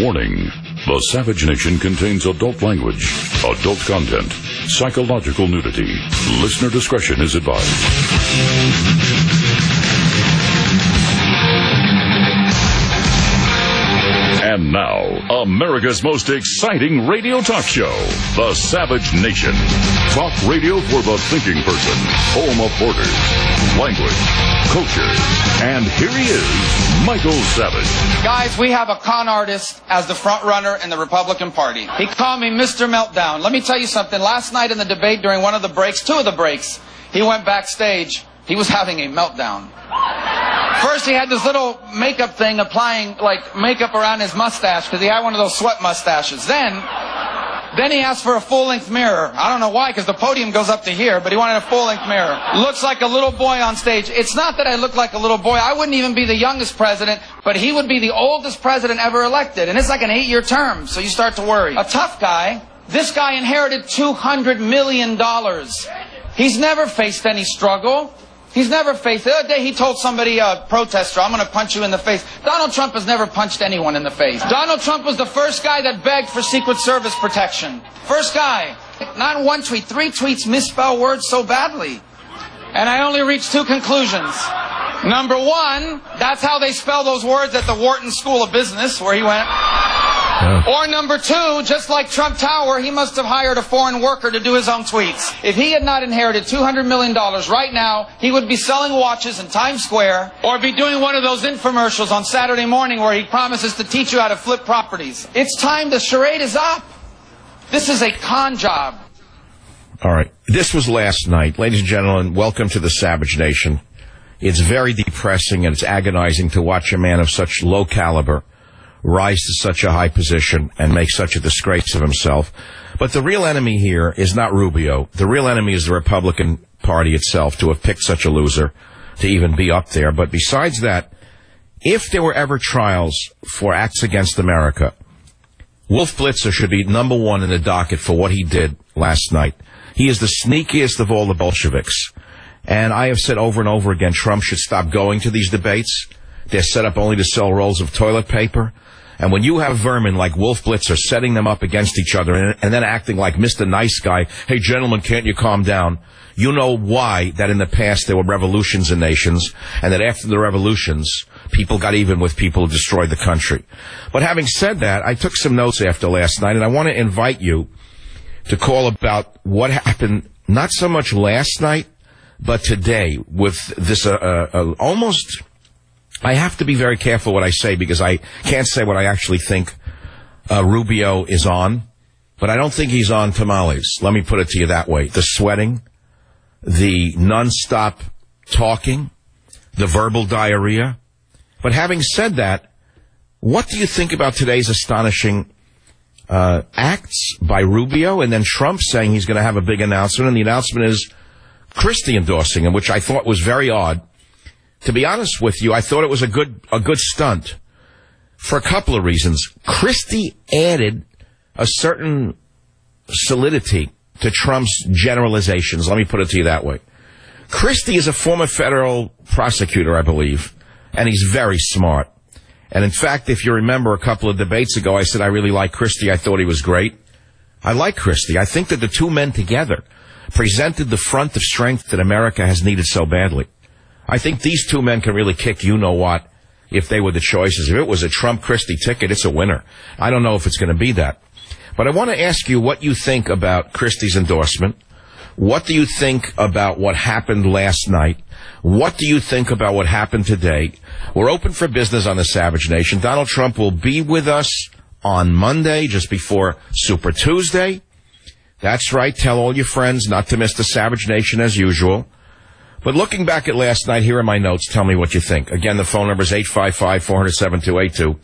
Warning. The Savage Nation contains adult language, adult content, psychological nudity. Listener discretion is advised. And now, America's most exciting radio talk show, The Savage Nation. Talk radio for the thinking person, home of borders, language, culture. And here he is, Michael Savage. Guys, we have a con artist as the front runner in the Republican Party. He called me Mr. Meltdown. Let me tell you something. Last night in the debate during one of the breaks, two of the breaks, he went backstage. He was having a meltdown. First, he had this little makeup thing applying, like, makeup around his mustache because he had one of those sweat mustaches. Then he asked for a full-length mirror. I don't know why, because the podium goes up to here, but he wanted a full-length mirror. Looks like a little boy on stage. It's not that I look like a little boy. I wouldn't even be the youngest president, but he would be the oldest president ever elected. And it's like an 8-year term, so you start to worry. A tough guy. This guy inherited $200 million. He's never faced any struggle. He's never faced... The other day he told somebody, a protester, I'm going to punch you in the face. Donald Trump has never punched anyone in the face. Donald Trump was the first guy that begged for Secret Service protection. First guy. Not one tweet, 3 tweets misspell words so badly. And I only reached 2 conclusions. Number 1, that's how they spell those words at the Wharton School of Business, where he went. Or number 2, just like Trump Tower, he must have hired a foreign worker to do his own tweets. If he had not inherited $200 million right now, he would be selling watches in Times Square or be doing one of those infomercials on Saturday morning where he promises to teach you how to flip properties. It's time. The charade is up. This is a con job. All right. This was last night. Ladies and gentlemen, welcome to the Savage Nation. It's very depressing and it's agonizing to watch a man of such low caliber rise to such a high position and make such a disgrace of himself. But the real enemy here is not Rubio. The real enemy is the Republican Party itself, to have picked such a loser to even be up there. But besides that, if there were ever trials for acts against America, Wolf Blitzer should be number 1 in the docket for what he did last night. He is the sneakiest of all the Bolsheviks. And I have said over and over again, Trump should stop going to these debates. They're set up only to sell rolls of toilet paper. And when you have vermin like Wolf Blitzer setting them up against each other and then acting like Mr. Nice Guy, hey, gentlemen, can't you calm down? You know why that in the past there were revolutions in nations, and that after the revolutions, people got even with people who destroyed the country. But having said that, I took some notes after last night, and I want to invite you to call about what happened, not so much last night, but today with this almost... I have to be very careful what I say because I can't say what I actually think Rubio is on, but I don't think he's on tamales. Let me put it to you that way. The sweating, the nonstop talking, the verbal diarrhea. But having said that, what do you think about today's astonishing acts by Rubio and then Trump saying he's going to have a big announcement, and the announcement is Christie endorsing him, which I thought was very odd. To be honest with you, I thought it was a good stunt for a couple of reasons. Christie added a certain solidity to Trump's generalizations. Let me put it to you that way. Christie is a former federal prosecutor, I believe, and he's very smart. And in fact, if you remember a couple of debates ago, I said I really like Christie. I thought he was great. I like Christie. I think that the two men together presented the front of strength that America has needed so badly. I think these two men can really kick you-know-what if they were the choices. If it was a Trump-Christie ticket, it's a winner. I don't know if it's going to be that. But I want to ask you what you think about Christie's endorsement. What do you think about what happened last night? What do you think about what happened today? We're open for business on the Savage Nation. Donald Trump will be with us on Monday, just before Super Tuesday. That's right. Tell all your friends not to miss the Savage Nation as usual. But looking back at last night, here are my notes. Tell me what you think. Again, the phone number is 855-400-7282.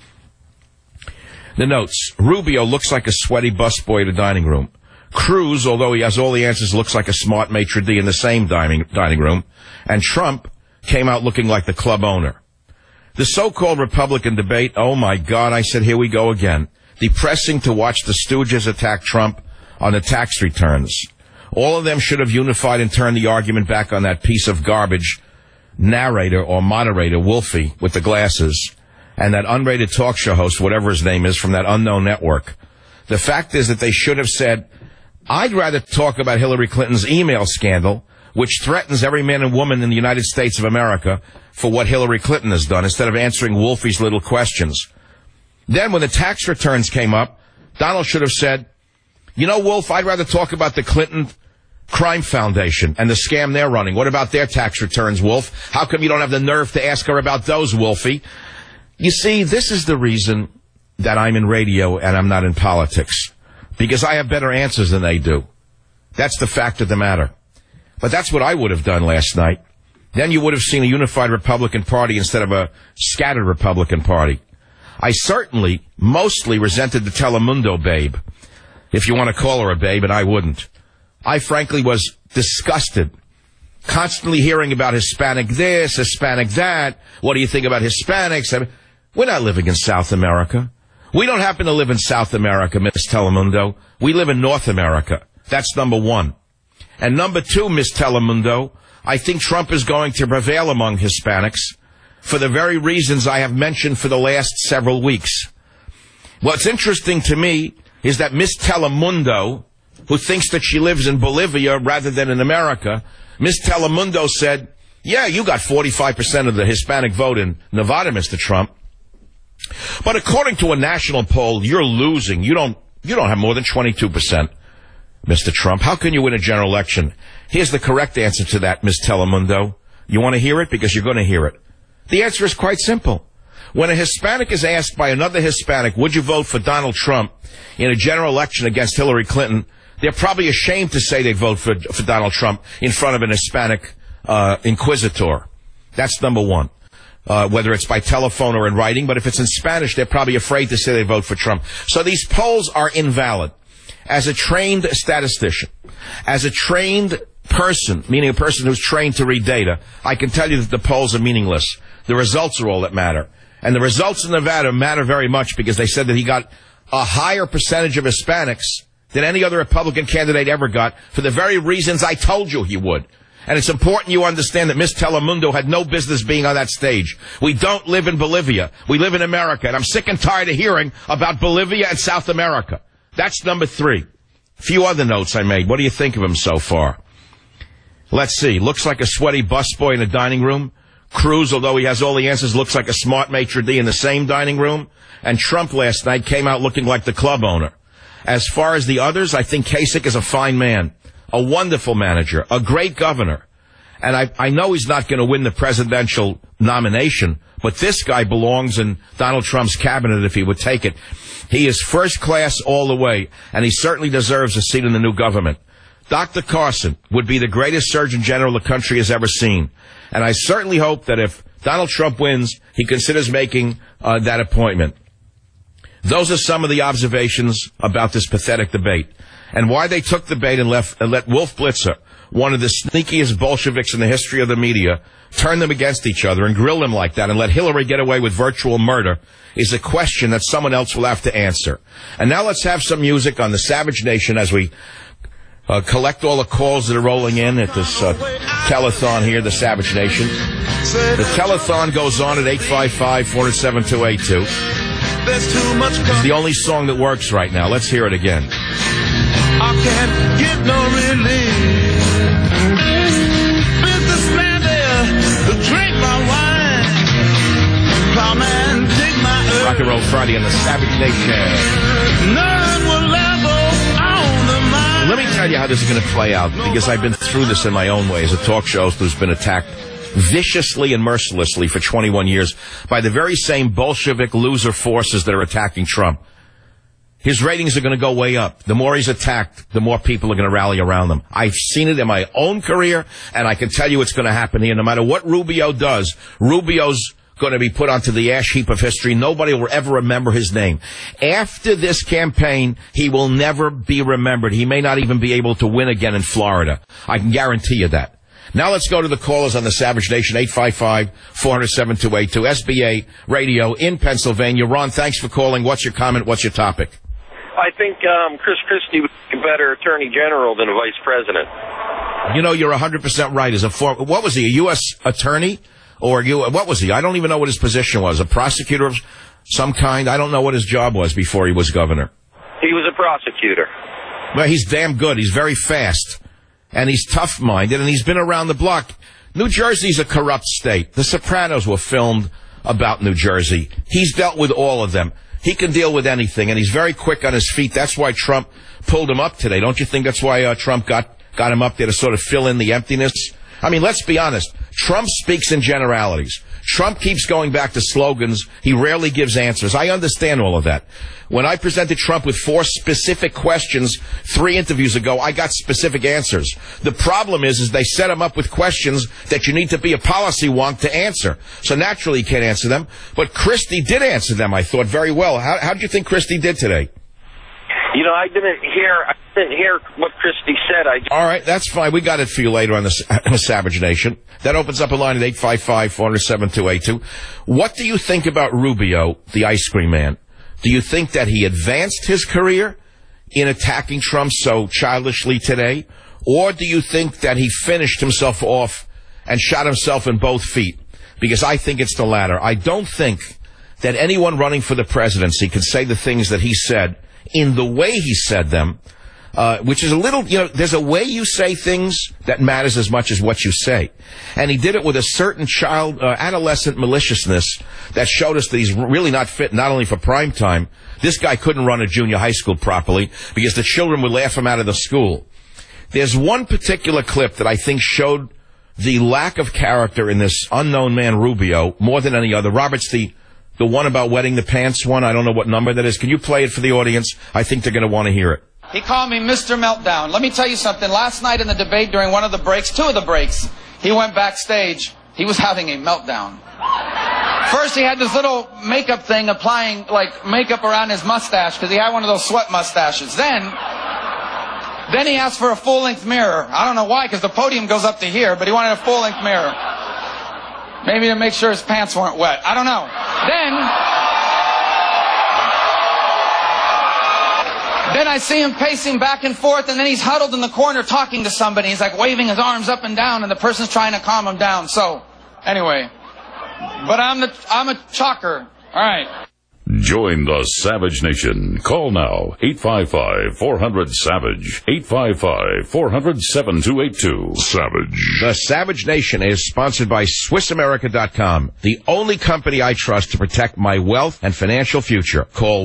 The notes. Rubio looks like a sweaty busboy at a dining room. Cruz, although he has all the answers, looks like a smart maitre d' in the same dining room. And Trump came out looking like the club owner. The so-called Republican debate, oh my God, I said, here we go again. Depressing to watch the stooges attack Trump on the tax returns. All of them should have unified and turned the argument back on that piece of garbage narrator or moderator, Wolfie, with the glasses. and that unrated talk show host, whatever his name is, from that unknown network. The fact is that they should have said, I'd rather talk about Hillary Clinton's email scandal, which threatens every man and woman in the United States of America for what Hillary Clinton has done, instead of answering Wolfie's little questions. Then when the tax returns came up, Donald should have said, you know, Wolf, I'd rather talk about the Clinton Crime Foundation and the scam they're running. What about their tax returns, Wolf? How come you don't have the nerve to ask her about those, Wolfie? You see, this is the reason that I'm in radio and I'm not in politics. Because I have better answers than they do. That's the fact of the matter. But that's what I would have done last night. Then you would have seen a unified Republican Party instead of a scattered Republican Party. I certainly mostly resented the Telemundo babe, if you want to call her a babe, and I wouldn't. I frankly was disgusted, constantly hearing about Hispanic this, Hispanic that. What do you think about Hispanics? I mean, we're not living in South America. We don't happen to live in South America, Miss Telemundo. We live in North America. That's number one. And number two, Miss Telemundo, I think Trump is going to prevail among Hispanics for the very reasons I have mentioned for the last several weeks. What's interesting to me is that Miss Telemundo, who thinks that she lives in Bolivia rather than in America, Miss Telemundo said, yeah, you got 45% of the Hispanic vote in Nevada, Mr. Trump. But according to a national poll, you're losing. You don't have more than 22%, Mr. Trump. How can you win a general election? Here's the correct answer to that, Ms. Telemundo. You want to hear it? Because you're going to hear it. The answer is quite simple. When a Hispanic is asked by another Hispanic, would you vote for Donald Trump in a general election against Hillary Clinton, they're probably ashamed to say they vote for Donald Trump in front of an Hispanic inquisitor. That's number one. Whether it's by telephone or in writing, but if it's in Spanish, they're probably afraid to say they vote for Trump. So these polls are invalid. As a trained statistician, as a trained person, meaning a person who's trained to read data, I can tell you that the polls are meaningless. The results are all that matter. And the results in Nevada matter very much because they said that he got a higher percentage of Hispanics than any other Republican candidate ever got for the very reasons I told you he would. And it's important you understand that Miss Telemundo had no business being on that stage. We don't live in Bolivia. We live in America. And I'm sick and tired of hearing about Bolivia and South America. That's number three. A few other notes I made. What do you think of him so far? Let's see. Looks like a sweaty busboy in a dining room. Cruz, although he has all the answers, looks like a smart maitre d' in the same dining room. And Trump last night came out looking like the club owner. As far as the others, I think Kasich is a fine man, a wonderful manager, a great governor. And I know he's not going to win the presidential nomination, but this guy belongs in Donald Trump's cabinet if he would take it. He is first class all the way, and he certainly deserves a seat in the new government. Dr. Carson would be the greatest Surgeon General the country has ever seen. And I certainly hope that if Donald Trump wins, he considers making that appointment. Those are some of the observations about this pathetic debate and why they took the bait and let Wolf Blitzer, one of the sneakiest Bolsheviks in the history of the media, turn them against each other and grill them like that and let Hillary get away with virtual murder is a question that someone else will have to answer. And now let's have some music on the Savage Nation as we collect all the calls that are rolling in at this telethon here, the Savage Nation. The telethon goes on at 855-407-2882. It's the only song that works right now. Let's hear it again. I can't get no relief. Businessman there to drink my wine. Plowman dig my earth. Rock and Roll Friday on the Savage Nation. None will level on the mind. Let me tell you how this is going to play out, because I've been through this in my own way as a talk show host who's been attacked viciously and mercilessly for 21 years by the very same Bolshevik loser forces that are attacking Trump. His ratings are going to go way up. The more he's attacked, the more people are going to rally around him. I've seen it in my own career, and I can tell you it's going to happen here. No matter what Rubio does, Rubio's going to be put onto the ash heap of history. Nobody will ever remember his name. After this campaign, he will never be remembered. He may not even be able to win again in Florida. I can guarantee you that. Now let's go to the callers on the Savage Nation, 855-407-2882, SBA Radio in Pennsylvania. Ron, thanks for calling. What's your comment? What's your topic? I think Chris Christie would be a better attorney general than a vice president. You know, you're 100% right. What was he, a U.S. attorney? Or what was he? I don't even know what his position was. A prosecutor of some kind? I don't know what his job was before he was governor. He was a prosecutor. Well, he's damn good. He's very fast. And he's tough-minded, and he's been around the block. New Jersey's a corrupt state. The Sopranos were filmed about New Jersey. He's dealt with all of them. He can deal with anything, and he's very quick on his feet. That's why Trump pulled him up today. Don't you think that's why Trump got him up there to sort of fill in the emptiness? I mean, let's be honest. Trump speaks in generalities. Trump keeps going back to slogans. He rarely gives answers. I understand all of that. When I presented Trump with 4 specific questions 3 interviews ago, I got specific answers. The problem is they set him up with questions that you need to be a policy wonk to answer. So naturally he can't answer them. But Christie did answer them, I thought, very well. How did you think Christie did today? You know, I didn't hear what Christie said. All right, that's fine. We got it for you later on the Savage Nation. That opens up a line at 855-400-7282. What do you think about Rubio, the ice cream man? Do you think that he advanced his career in attacking Trump so childishly today? Or do you think that he finished himself off and shot himself in both feet? Because I think it's the latter. I don't think that anyone running for the presidency can say the things that he said in the way he said them, which is a little, there's a way you say things that matters as much as what you say. And he did it with a certain adolescent maliciousness that showed us that he's really not fit, not only for prime time. This guy couldn't run a junior high school properly because the children would laugh him out of the school. There's one particular clip that I think showed the lack of character in this unknown man, Rubio, more than any other. Robert's the one about wetting the pants one. I don't know what number that is. Can you play it for the audience? I think they're going to want to hear it. He called me Mr. Meltdown. Let me tell you something. Last night in the debate during one of the breaks, 2 of the breaks, he went backstage. He was having a meltdown. First, he had this little makeup thing applying, like, makeup around his mustache because he had one of those sweat mustaches. Then he asked for a full-length mirror. I don't know why, because the podium goes up to here, but he wanted a full-length mirror. Maybe to make sure his pants weren't wet. I don't know. Then I see him pacing back and forth, and then he's huddled in the corner talking to somebody. He's like waving his arms up and down, and the person's trying to calm him down. So, anyway. But I'm a chalker. All right. Join the Savage Nation. Call now, 855-400-SAVAGE, 855-400-7282. Savage. The Savage Nation is sponsored by SwissAmerica.com, the only company I trust to protect my wealth and financial future. Call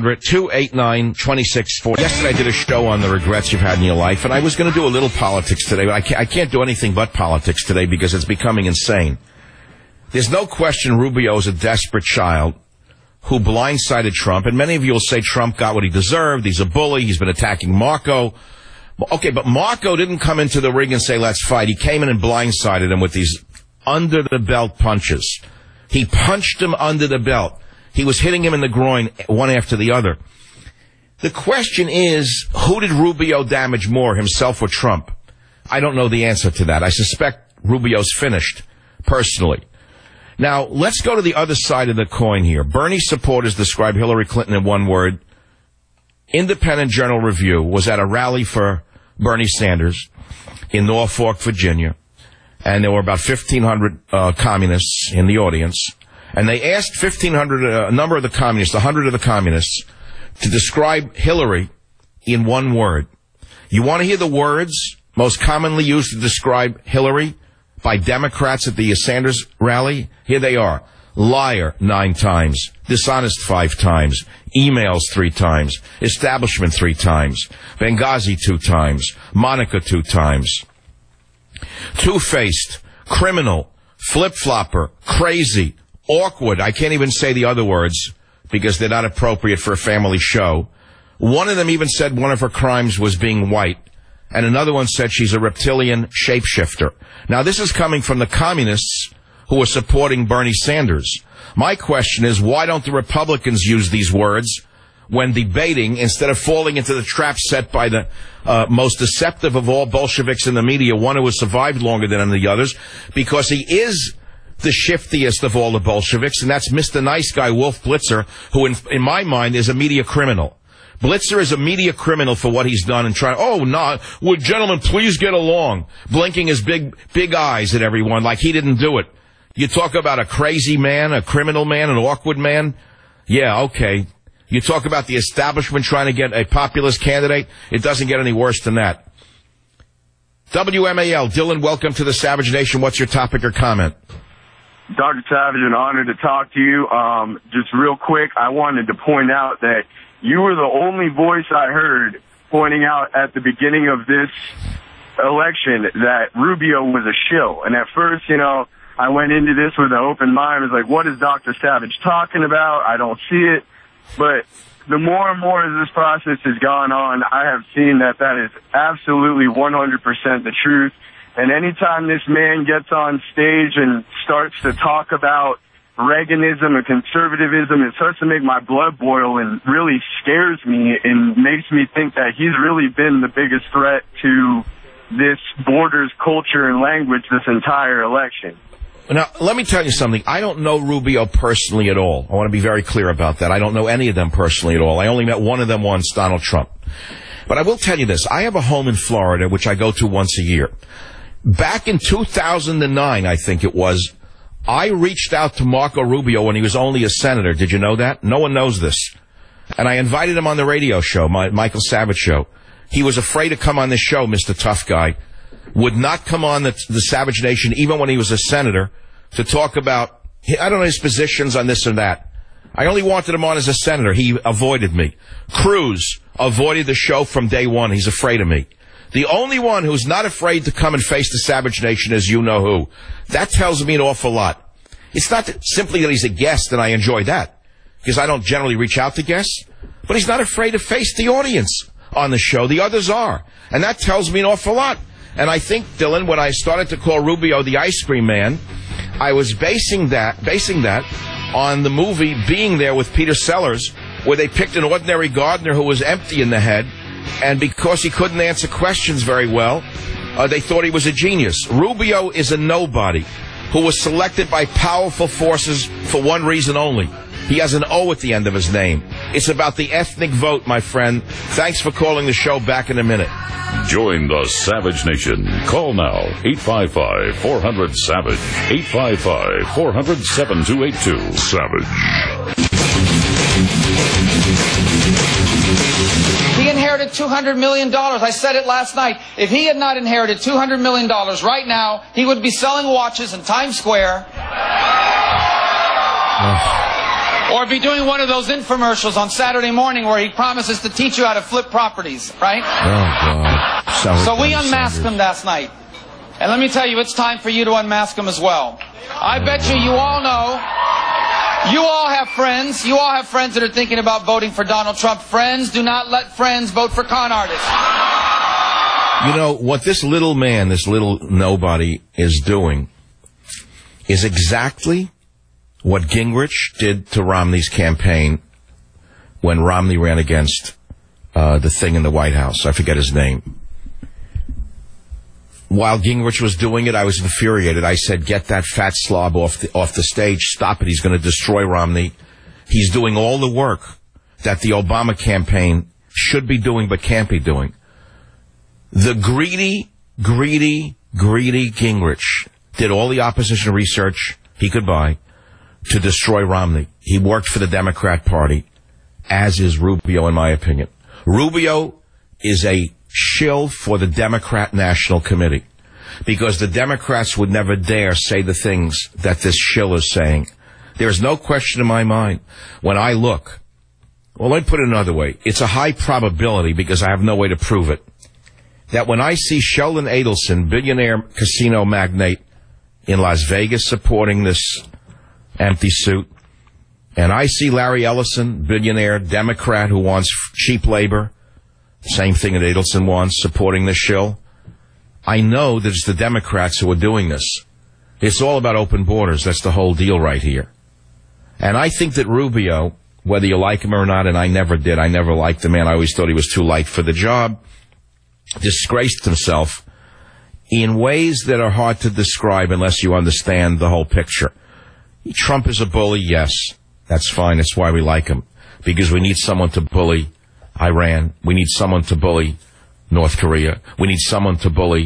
1-800-289-2640. Yesterday I did a show on the regrets you've had in your life, and I was going to do a little politics today, but I can't do anything but politics today because it's becoming insane. There's no question Rubio is a desperate child who blindsided Trump, and many of you will say Trump got what he deserved. He's a bully. He's been attacking Marco. Okay, but Marco didn't come into the ring and say, let's fight. He came in and blindsided him with these under-the-belt punches. He punched him under the belt. He was hitting him in the groin one after the other. The question is, who did Rubio damage more, himself or Trump? I don't know the answer to that. I suspect Rubio's finished, personally. Now, let's go to the other side of the coin here. Bernie supporters describe Hillary Clinton in one word. Independent Journal Review was at a rally for Bernie Sanders in Norfolk, Virginia, and there were about 1,500 communists in the audience, and they asked 1,500, a number of the communists, 100 of the communists, to describe Hillary in one word. You want to hear the words most commonly used to describe Hillary by Democrats at the Sanders rally? Here they are. Liar 9 times. Dishonest 5 times. Emails 3 times. Establishment 3 times. Benghazi 2 times. Monica 2 times. Two-faced. Criminal. Flip-flopper. Crazy. Awkward. I can't even say the other words because they're not appropriate for a family show. One of them even said one of her crimes was being white. And another one said she's a reptilian shapeshifter. Now, this is coming from the communists who are supporting Bernie Sanders. My question is, why don't the Republicans use these words when debating instead of falling into the trap set by the most deceptive of all Bolsheviks in the media, one who has survived longer than the others, because he is the shiftiest of all the Bolsheviks, and that's Mr. Nice Guy Wolf Blitzer, who in my mind is a media criminal. Blitzer is a media criminal for what he's done and would gentlemen please get along, blinking his big eyes at everyone like he didn't do it. You talk about a crazy man, a criminal man, an awkward man. Yeah, okay. You talk about the establishment trying to get a populist candidate. It doesn't get any worse than that. WMAL, Dylan, welcome to the Savage Nation. What's your topic or comment? Dr. Savage, an honor to talk to you. Just real quick, I wanted to point out that you were the only voice I heard pointing out at the beginning of this election that Rubio was a shill. And at first, you know, I went into this with an open mind. I was like, what is Dr. Savage talking about? I don't see it. But the more and more as this process has gone on, I have seen that that is absolutely 100% the truth. And anytime this man gets on stage and starts to talk about Reaganism and conservatism, it starts to make my blood boil and really scares me and makes me think that he's really been the biggest threat to this borders culture and language this entire election. Now, let me tell you something. I don't know Rubio personally at all. I want to be very clear about that. I don't know any of them personally at all. I only met one of them once, Donald Trump. But I will tell you this. I have a home in Florida, which I go to once a year. Back in 2009, I think it was, I reached out to Marco Rubio when he was only a senator. Did you know that? No one knows this. And I invited him on the radio show, my Michael Savage show. He was afraid to come on this show, Mr. Tough Guy. Would not come on the Savage Nation, even when he was a senator, to talk about, I don't know, his positions on this or that. I only wanted him on as a senator. He avoided me. Cruz avoided the show from day one. He's afraid of me. The only one who's not afraid to come and face the Savage Nation is you-know-who. That tells me an awful lot. It's not simply that he's a guest, and I enjoy that, because I don't generally reach out to guests, but he's not afraid to face the audience on the show. The others are. And that tells me an awful lot. And I think, Dylan, when I started to call Rubio the ice cream man, I was basing that on the movie Being There with Peter Sellers, where they picked an ordinary gardener who was empty in the head, and because he couldn't answer questions very well, they thought he was a genius. Rubio is a nobody who was selected by powerful forces for one reason only. He has an O at the end of his name. It's about the ethnic vote, my friend. Thanks for calling the show. Back in a minute. Join the Savage Nation. Call now, 855-400-SAVAGE, 855-400-7282. Savage. He inherited $200 million. I said it last night. If he had not inherited $200 million right now, he would be selling watches in Times Square. Or be doing one of those infomercials on Saturday morning where he promises to teach you how to flip properties, right? Oh, God. So we unmasked him last night. And let me tell you, it's time for you to unmask him as well. I bet you all know, you all have friends. You all have friends that are thinking about voting for Donald Trump. Friends, do not let friends vote for con artists. You know, what this little man, this little nobody is doing is exactly what Gingrich did to Romney's campaign when Romney ran against the thing in the White House. I forget his name. While Gingrich was doing it, I was infuriated. I said, get that fat slob off the stage. Stop it. He's going to destroy Romney. He's doing all the work that the Obama campaign should be doing but can't be doing. The greedy Gingrich did all the opposition research he could buy to destroy Romney. He worked for the Democrat Party, as is Rubio, in my opinion. Rubio is a shill for the Democrat National Committee, because the Democrats would never dare say the things that this shill is saying. There's no question in my mind when I look. Well, let me put it another way. It's a high probability, because I have no way to prove it, that when I see Sheldon Adelson, billionaire casino magnate in Las Vegas, supporting this empty suit, and I see Larry Ellison, billionaire Democrat who wants cheap labor, same thing that Adelson wants, supporting this shill, I know that it's the Democrats who are doing this. It's all about open borders. That's the whole deal right here. And I think that Rubio, whether you like him or not, and I never did, I never liked the man, I always thought he was too light for the job, disgraced himself in ways that are hard to describe unless you understand the whole picture. Trump is a bully, yes. That's fine. That's why we like him. Because we need someone to bully Iran. We need someone to bully North Korea. We need someone to bully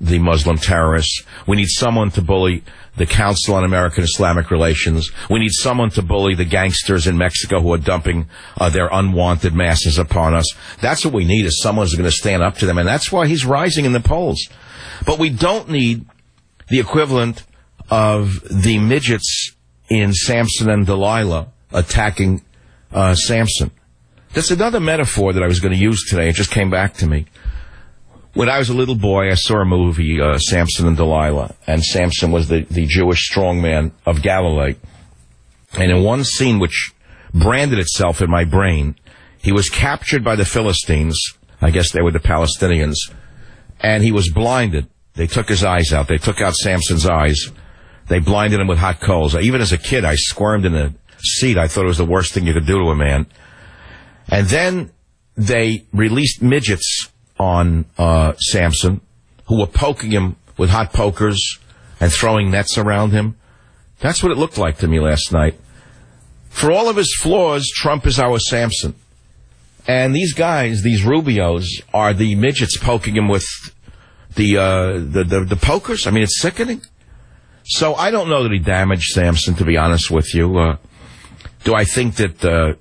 the Muslim terrorists. We need someone to bully the Council on American Islamic Relations. We need someone to bully the gangsters in Mexico who are dumping their unwanted masses upon us. That's what we need, is someone who's going to stand up to them, and that's why he's rising in the polls. But we don't need the equivalent of the midgets in Samson and Delilah attacking Samson. That's another metaphor that I was going to use today. It just came back to me. When I was a little boy, I saw a movie, Samson and Delilah, and Samson was the Jewish strongman of Galilee. And in one scene which branded itself in my brain, he was captured by the Philistines. I guess they were the Palestinians. And he was blinded. They took his eyes out. They took out Samson's eyes. They blinded him with hot coals. Even as a kid, I squirmed in the seat. I thought it was the worst thing you could do to a man. And then they released midgets on Samson, who were poking him with hot pokers and throwing nets around him. That's what it looked like to me last night. For all of his flaws, Trump is our Samson. And these guys, these Rubios, are the midgets poking him with the pokers. I mean, it's sickening. So I don't know that he damaged Samson, to be honest with you. Do I think that,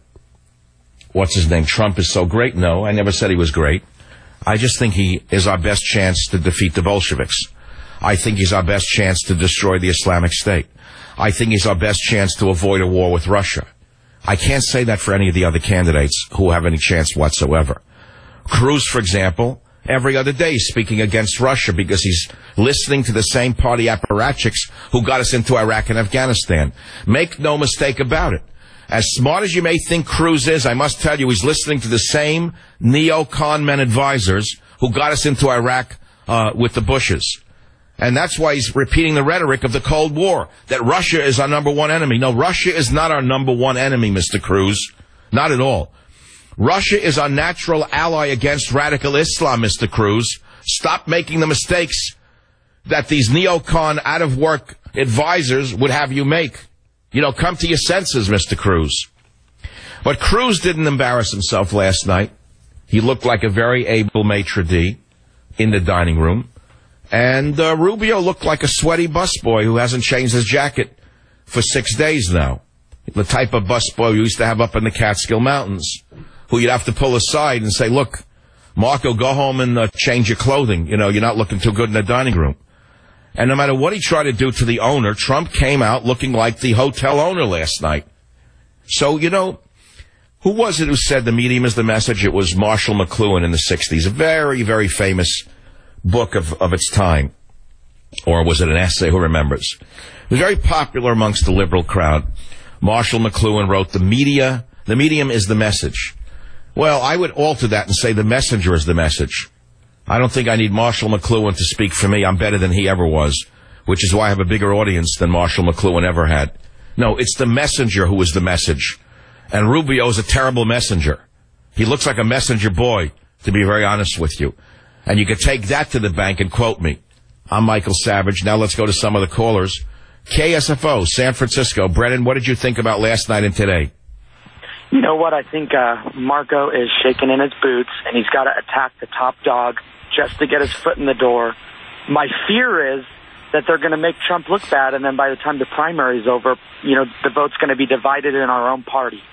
what's his name, Trump is so great? No, I never said he was great. I just think he is our best chance to defeat the Bolsheviks. I think he's our best chance to destroy the Islamic State. I think he's our best chance to avoid a war with Russia. I can't say that for any of the other candidates who have any chance whatsoever. Cruz, for example, every other day speaking against Russia because he's listening to the same party apparatchiks who got us into Iraq and Afghanistan. Make no mistake about it. As smart as you may think Cruz is, I must tell you he's listening to the same neo-con men advisors who got us into Iraq with the Bushes. And that's why he's repeating the rhetoric of the Cold War, that Russia is our number one enemy. No, Russia is not our number one enemy, Mr. Cruz. Not at all. Russia is our natural ally against radical Islam, Mr. Cruz. Stop making the mistakes that these neocon out-of-work advisors would have you make. You know, come to your senses, Mr. Cruz. But Cruz didn't embarrass himself last night. He looked like a very able maitre d' in the dining room. And Rubio looked like a sweaty busboy who hasn't changed his jacket for 6 days now. The type of busboy we used to have up in the Catskill Mountains, who you'd have to pull aside and say, look, Marco, go home and change your clothing. You know, you're not looking too good in the dining room. And no matter what he tried to do to the owner, Trump came out looking like the hotel owner last night. So, you know, who was it who said the medium is the message? It was Marshall McLuhan in the 60s, a very, very famous book of its time. Or was it an essay? Who remembers? It was very popular amongst the liberal crowd. Marshall McLuhan wrote, the medium is the message. Well, I would alter that and say the messenger is the message. I don't think I need Marshall McLuhan to speak for me. I'm better than he ever was, which is why I have a bigger audience than Marshall McLuhan ever had. No, it's the messenger who is the message. And Rubio is a terrible messenger. He looks like a messenger boy, to be very honest with you. And you could take that to the bank and quote me. I'm Michael Savage. Now let's go to some of the callers. KSFO, San Francisco. Brennan, what did you think about last night and today? You know what? I think Marco is shaking in his boots, and he's got to attack the top dog just to get his foot in the door. My fear is that they're going to make Trump look bad, and then by the time the primary is over, you know, the vote's going to be divided in our own party.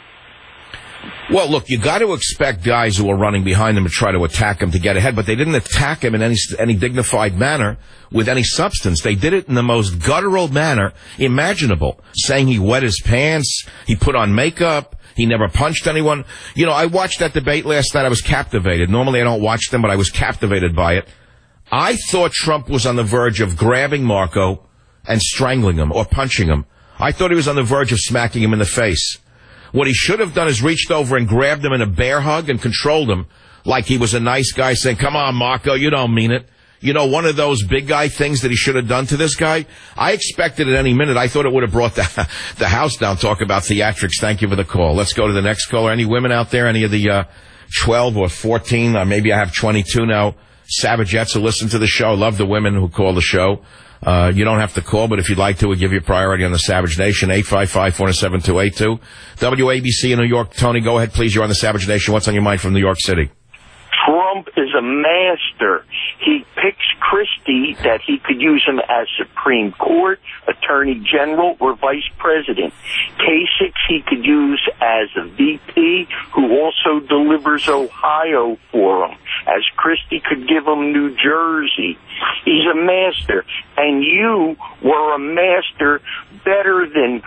Well, look, you got to expect guys who are running behind him to try to attack him to get ahead, but they didn't attack him in any dignified manner with any substance. They did it in the most guttural manner imaginable, saying he wet his pants, he put on makeup, he never punched anyone. You know, I watched that debate last night. I was captivated. Normally I don't watch them, but I was captivated by it. I thought Trump was on the verge of grabbing Marco and strangling him or punching him. I thought he was on the verge of smacking him in the face. What he should have done is reached over and grabbed him in a bear hug and controlled him like he was a nice guy saying, come on, Marco, you don't mean it. You know, one of those big guy things that he should have done to this guy. I expected at any minute. I thought it would have brought the house down. Talk about theatrics. Thank you for the call. Let's go to the next caller. Any women out there? Any of the 12 or 14? Maybe I have 22 now. Savagettes who listen to the show. Love the women who call the show. You don't have to call, but if you'd like to, we'll give you priority on the Savage Nation. 855-472-82. WABC in New York. Tony, go ahead, please. You're on the Savage Nation. What's on your mind from New York City? Trump is a master. he picks Christie that he could use him as Supreme Court, Attorney General, or Vice President. Kasich he could use as a VP who also delivers Ohio for him, as Christie could give him New Jersey. He's a master, and you were a master better than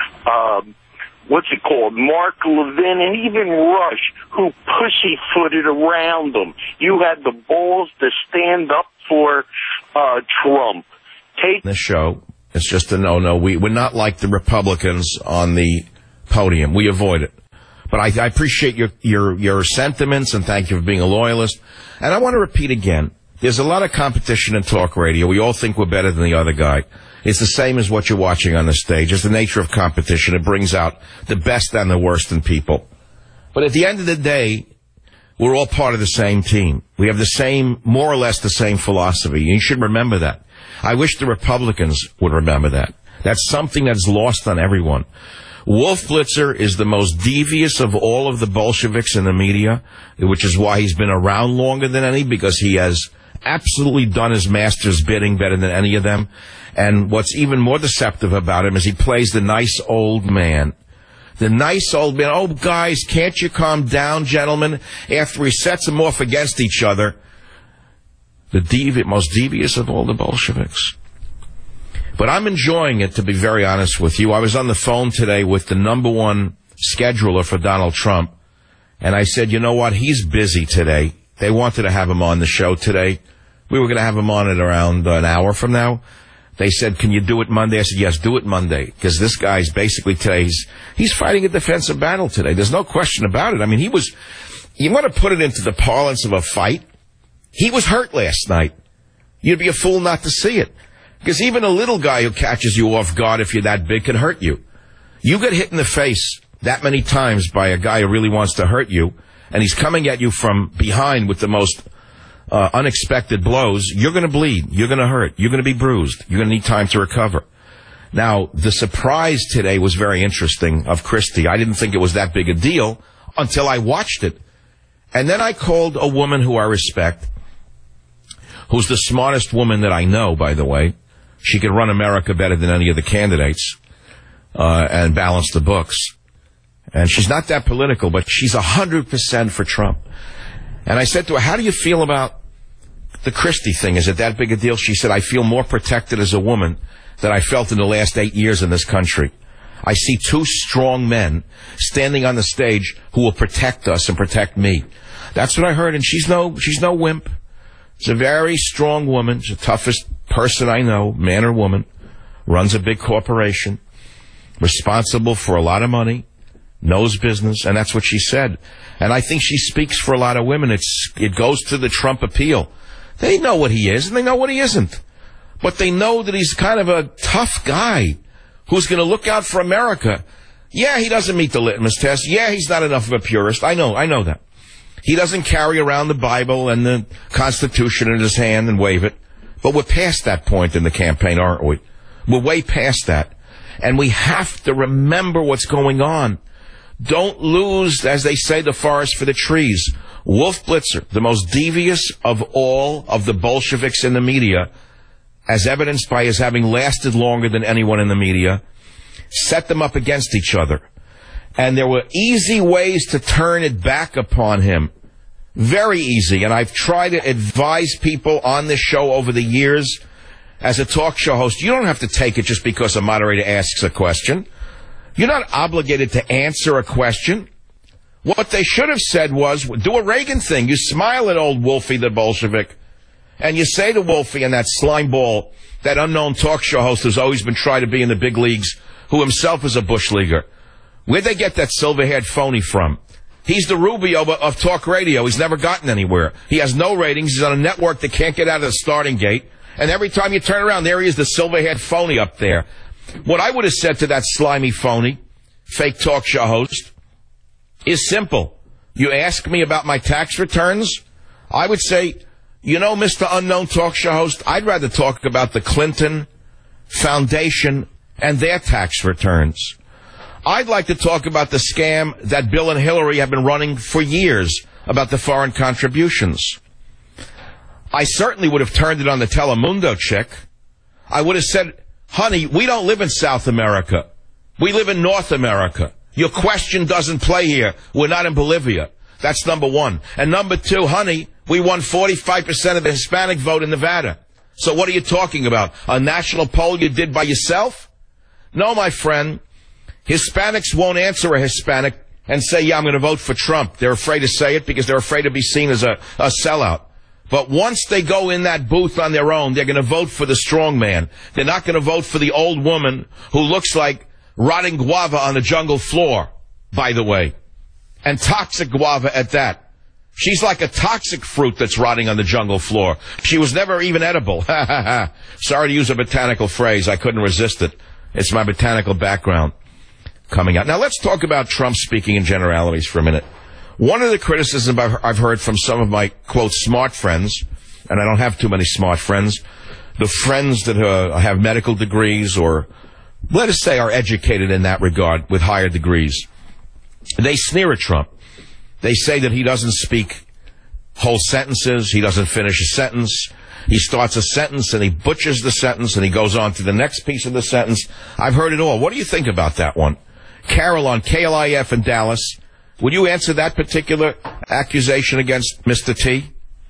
Mark Levin and even Rush, who pussyfooted around him. You had the balls to stand up for Trump. This show, it's just a no-no. We're not like the Republicans on the podium. We avoid it. But I appreciate your sentiments, and thank you for being a loyalist. And I want to repeat again, there's a lot of competition in talk radio. We all think we're better than the other guy. It's the same as what you're watching on the stage. It's the nature of competition. It brings out the best and the worst in people. But at the end of the day, we're all part of the same team. We have the same, more or less the same philosophy. You should remember that. I wish the Republicans would remember that. That's something that's lost on everyone. Wolf Blitzer is the most devious of all of the Bolsheviks in the media, which is why he's been around longer than any, because he has absolutely done his master's bidding better than any of them. And what's even more deceptive about him is he plays the nice old man. The nice old man. Oh, guys, can't you calm down, gentlemen? After he sets them off against each other. The most devious of all the Bolsheviks. But I'm enjoying it, to be very honest with you. I was on the phone today with the #1 scheduler for Donald Trump. And I said, you know what? He's busy today. They wanted to have him on the show today. We were going to have him on at around an hour from now. They said, can you do it Monday? I said, yes, do it Monday. Because this guy's basically today, he's fighting a defensive battle today. There's no question about it. I mean, you want to put it into the parlance of a fight. He was hurt last night. You'd be a fool not to see it. Because even a little guy who catches you off guard, if you're that big, can hurt you. You get hit in the face that many times by a guy who really wants to hurt you, and he's coming at you from behind with the most unexpected blows, you're going to bleed. You're going to hurt. You're going to be bruised. You're going to need time to recover. Now, the surprise today was very interesting of Christie. I didn't think it was that big a deal until I watched it. And then I called a woman who I respect, who's the smartest woman that I know, by the way. She could run America better than any of the candidates and balance the books. And she's not that political, but she's 100% for Trump. And I said to her, how do you feel about the Christie thing? Is it that big a deal? She said, I feel more protected as a woman than I felt in the last 8 years in this country. I see two strong men standing on the stage who will protect us and protect me. That's what I heard, and she's no wimp. She's a very strong woman. She's the toughest person I know, man or woman. Runs a big corporation, responsible for a lot of money, knows business, and that's what she said. And I think she speaks for a lot of women. It goes to the Trump appeal. They know what he is, and they know what he isn't. But they know that he's kind of a tough guy who's going to look out for America. Yeah, he doesn't meet the litmus test. Yeah, he's not enough of a purist. I know that. He doesn't carry around the Bible and the Constitution in his hand and wave it. But we're past that point in the campaign, aren't we? We're way past that. And we have to remember what's going on. Don't lose, as they say, the forest for the trees. Wolf Blitzer, the most devious of all of the Bolsheviks in the media, as evidenced by his having lasted longer than anyone in the media, set them up against each other. And there were easy ways to turn it back upon him. Very easy. And I've tried to advise people on this show over the years. As a talk show host, you don't have to take it just because a moderator asks a question. You're not obligated to answer a question. What they should have said was, do a Reagan thing. You smile at old Wolfie the Bolshevik, and you say to Wolfie and that slime ball, that unknown talk show host who's always been trying to be in the big leagues, who himself is a Bush leaguer, where'd they get that silver-haired phony from? He's the Rubio of talk radio. He's never gotten anywhere. He has no ratings. He's on a network that can't get out of the starting gate. And every time you turn around, there he is, the silver-haired phony up there. What I would have said to that slimy phony, fake talk show host, is simple. You ask me about my tax returns, I would say, you know, Mr. Unknown talk show host, I'd rather talk about the Clinton Foundation and their tax returns. I'd like to talk about the scam that Bill and Hillary have been running for years about the foreign contributions. I certainly would have turned it on the Telemundo chick. I would have said, honey, we don't live in South America. We live in North America. Your question doesn't play here. We're not in Bolivia. That's number one. And number two, honey, we won 45% of the Hispanic vote in Nevada. So what are you talking about? A national poll you did by yourself? No, my friend. Hispanics won't answer a Hispanic and say, yeah, I'm going to vote for Trump. They're afraid to say it because they're afraid to be seen as a sellout. But once they go in that booth on their own, they're going to vote for the strong man. They're not going to vote for the old woman who looks like rotting guava on the jungle floor, by the way. And toxic guava at that. She's like a toxic fruit that's rotting on the jungle floor. She was never even edible. Sorry to use a botanical phrase. I couldn't resist it. It's my botanical background coming out. Now let's talk about Trump speaking in generalities for a minute. One of the criticisms I've heard from some of my, quote, smart friends, and I don't have too many smart friends, the friends that have medical degrees or, let us say, are educated in that regard with higher degrees, they sneer at Trump. They say that he doesn't speak whole sentences, he doesn't finish a sentence, he starts a sentence and he butchers the sentence and he goes on to the next piece of the sentence. I've heard it all. What do you think about that one? Carol on KLIF in Dallas, would you answer that particular accusation against Mr. T?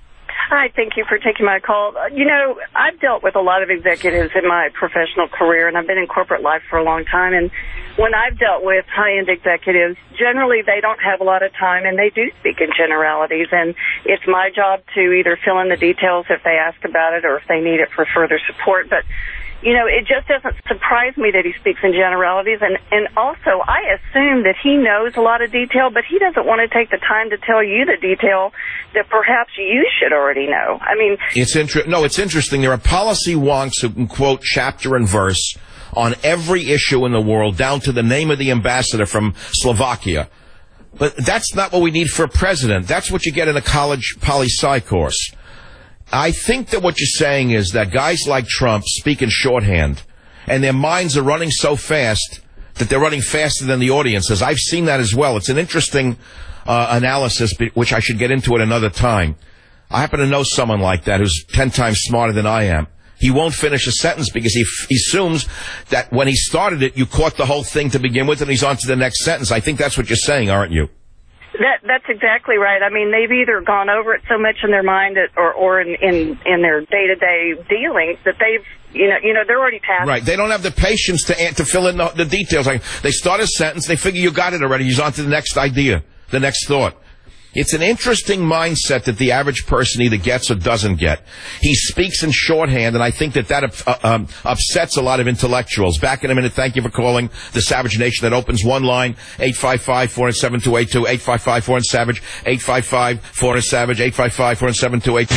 Hi, thank you for taking my call. You know, I've dealt with a lot of executives in my professional career, and I've been in corporate life for a long time. And when I've dealt with high-end executives, generally they don't have a lot of time, and they do speak in generalities. And it's my job to either fill in the details if they ask about it or if they need it for further support. But you know, it just doesn't surprise me that he speaks in generalities. And also, I assume that he knows a lot of detail, but he doesn't want to take the time to tell you the detail that perhaps you should already know. I mean, it's interesting. There are policy wonks who can quote chapter and verse on every issue in the world, down to the name of the ambassador from Slovakia. But that's not what we need for a president. That's what you get in a college poli-sci course. I think that what you're saying is that guys like Trump speak in shorthand, and their minds are running so fast that they're running faster than the audiences. I've seen that as well. It's an interesting analysis, which I should get into at another time. I happen to know someone like that who's 10 times smarter than I am. He won't finish a sentence because he assumes that when he started it, you caught the whole thing to begin with, and he's on to the next sentence. I think that's what you're saying, aren't you? That's exactly right. I mean, they've either gone over it so much in their mind or in their day-to-day dealings that they've, you know, they're already past. Right. They don't have the patience to fill in the details. Like, they start a sentence, they figure you got it already. He's on to the next idea, the next thought. It's an interesting mindset that the average person either gets or doesn't get. He speaks in shorthand, and I think that upsets a lot of intellectuals. Back in a minute. Thank you for calling the Savage Nation. That opens one line, 855-407-282, 855-4-SAVAGE, 855-4-SAVAGE, 855-4-728.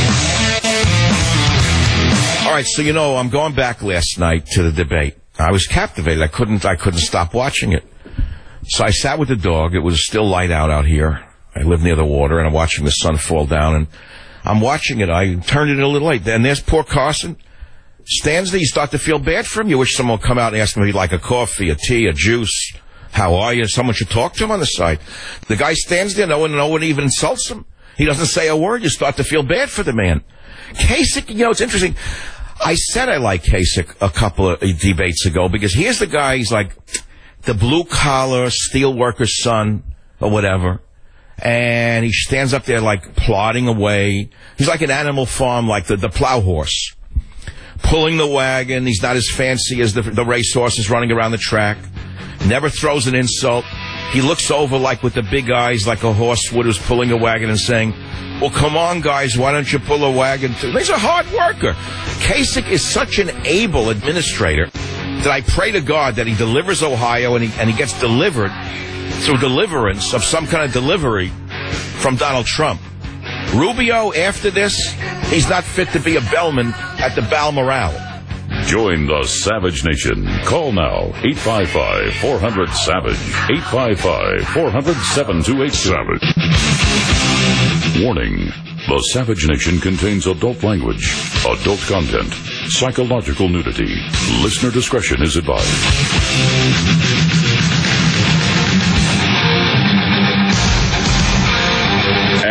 All right, so you know, I'm going back last night to the debate. I was captivated. I couldn't stop watching it. So I sat with the dog. It was still light out here. I live near the water, and I'm watching the sun fall down, and I'm watching it. I turned it a little late. And there's poor Carson. Stands there. You start to feel bad for him. You wish someone would come out and ask him if he'd like a coffee, a tea, a juice. How are you? Someone should talk to him on the side. The guy stands there. No one even insults him. He doesn't say a word. You start to feel bad for the man. Kasich, you know, it's interesting. I said I like Kasich a couple of debates ago because here's the guy. He's like the blue-collar steel worker's son or whatever. And he stands up there like plodding away. He's like an Animal Farm, like the plow horse. Pulling the wagon. He's not as fancy as the race horses running around the track. Never throws an insult. He looks over like with the big eyes like a horse would who's pulling a wagon and saying, well, come on, guys, why don't you pull a wagon too? He's a hard worker. Kasich is such an able administrator that I pray to God that he delivers Ohio and he gets delivered through deliverance of some kind of delivery from Donald Trump. Rubio, after this, he's not fit to be a bellman at the Balmoral. Join the Savage Nation. Call now, 855-400-SAVAGE, 855-400-7287. Warning, the Savage Nation contains adult language, adult content, psychological nudity. Listener discretion is advised.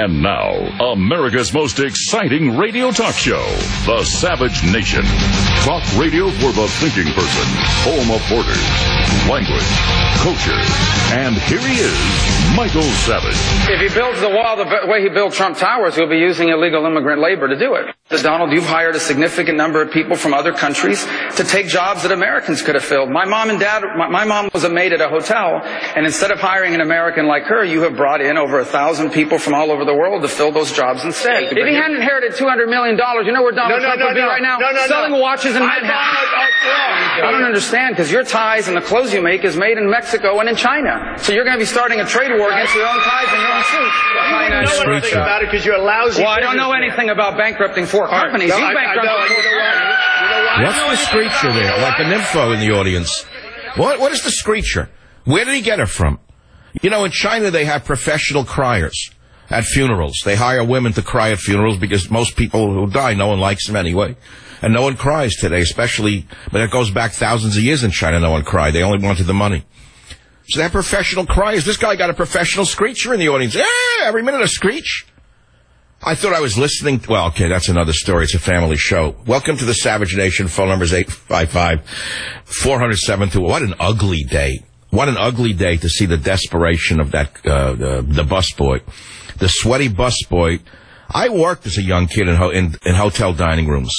And now, America's most exciting radio talk show, The Savage Nation. Talk radio for the thinking person, home of borders, language, culture. And here he is, Michael Savage. If he builds the wall the way he built Trump Towers, he'll be using illegal immigrant labor to do it. Donald, you've hired a significant number of people from other countries to take jobs that Americans could have filled. My mom was a maid at a hotel, and instead of hiring an American like her, you have brought in over 1,000 people from all over the world to fill those jobs instead. If he hadn't inherited $200 million, you know where Donald Trump would be right now? Selling watches in Manhattan. I don't understand, because your ties and the clothes you make is made in Mexico and in China. So you're going to be starting a trade war against your own ties and your own suits. You don't know anything about it because you're a lousy Well, I don't know anything about bankrupting four companies. No, You bankrupted four companies. What's the screecher there? Like a nympho in the audience. What is the screecher? Where did he get it from? You know, in China they have professional criers at funerals. They hire women to cry at funerals because most people who die, no one likes them anyway. And no one cries today, especially, but it goes back thousands of years in China, no one cried. They only wanted the money. So they have professional criers. This guy got a professional screecher in the audience. Every minute a screech. I thought I was listening. Well, okay, that's another story. It's a family show. Welcome to the Savage Nation. Phone number is 855-400-72. What an ugly day. What an ugly day to see the desperation of that, the busboy. The sweaty busboy. I worked as a young kid in hotel dining rooms.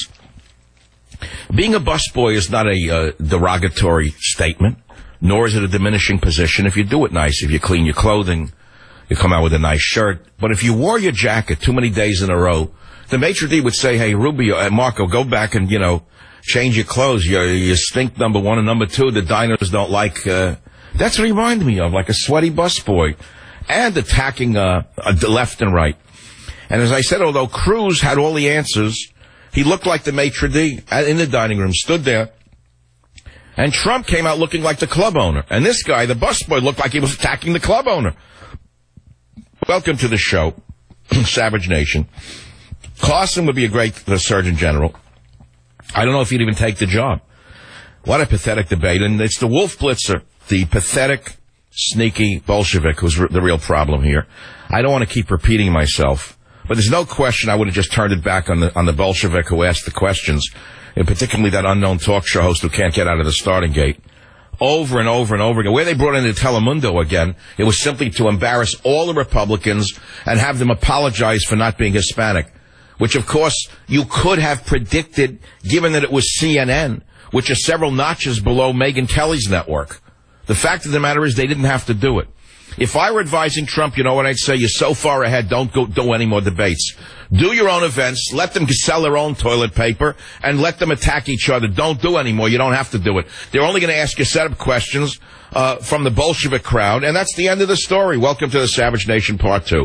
Being a busboy is not a derogatory statement, nor is it a diminishing position if you do it nice, if you clean your clothing, you come out with a nice shirt. But if you wore your jacket too many days in a row, the maitre d' would say, hey, Rubio and Marco, go back and, change your clothes. You stink, number one, and number two, the diners don't like, that's what he reminded me of, like a sweaty busboy, and attacking left and right. And as I said, although Cruz had all the answers, he looked like the maitre d' in the dining room, stood there, and Trump came out looking like the club owner. And this guy, the busboy, looked like he was attacking the club owner. Welcome to the show, Savage Nation. Carson would be a great Surgeon General. I don't know if he'd even take the job. What a pathetic debate. And it's the Wolf Blitzer, the pathetic, sneaky Bolshevik who's the real problem here. I don't want to keep repeating myself, but there's no question I would have just turned it back on the Bolshevik who asked the questions, and particularly that unknown talk show host who can't get out of the starting gate. Over and over and over again. Where they brought in the Telemundo again, it was simply to embarrass all the Republicans and have them apologize for not being Hispanic, which, of course, you could have predicted, given that it was CNN, which is several notches below Megyn Kelly's network. The fact of the matter is they didn't have to do it. If I were advising Trump, you know what I'd say? You're so far ahead, don't go do any more debates. Do your own events, let them sell their own toilet paper, and let them attack each other. Don't do any more. You don't have to do it. They're only going to ask you setup questions from the Bolshevik crowd, and that's the end of the story. Welcome to the Savage Nation Part 2.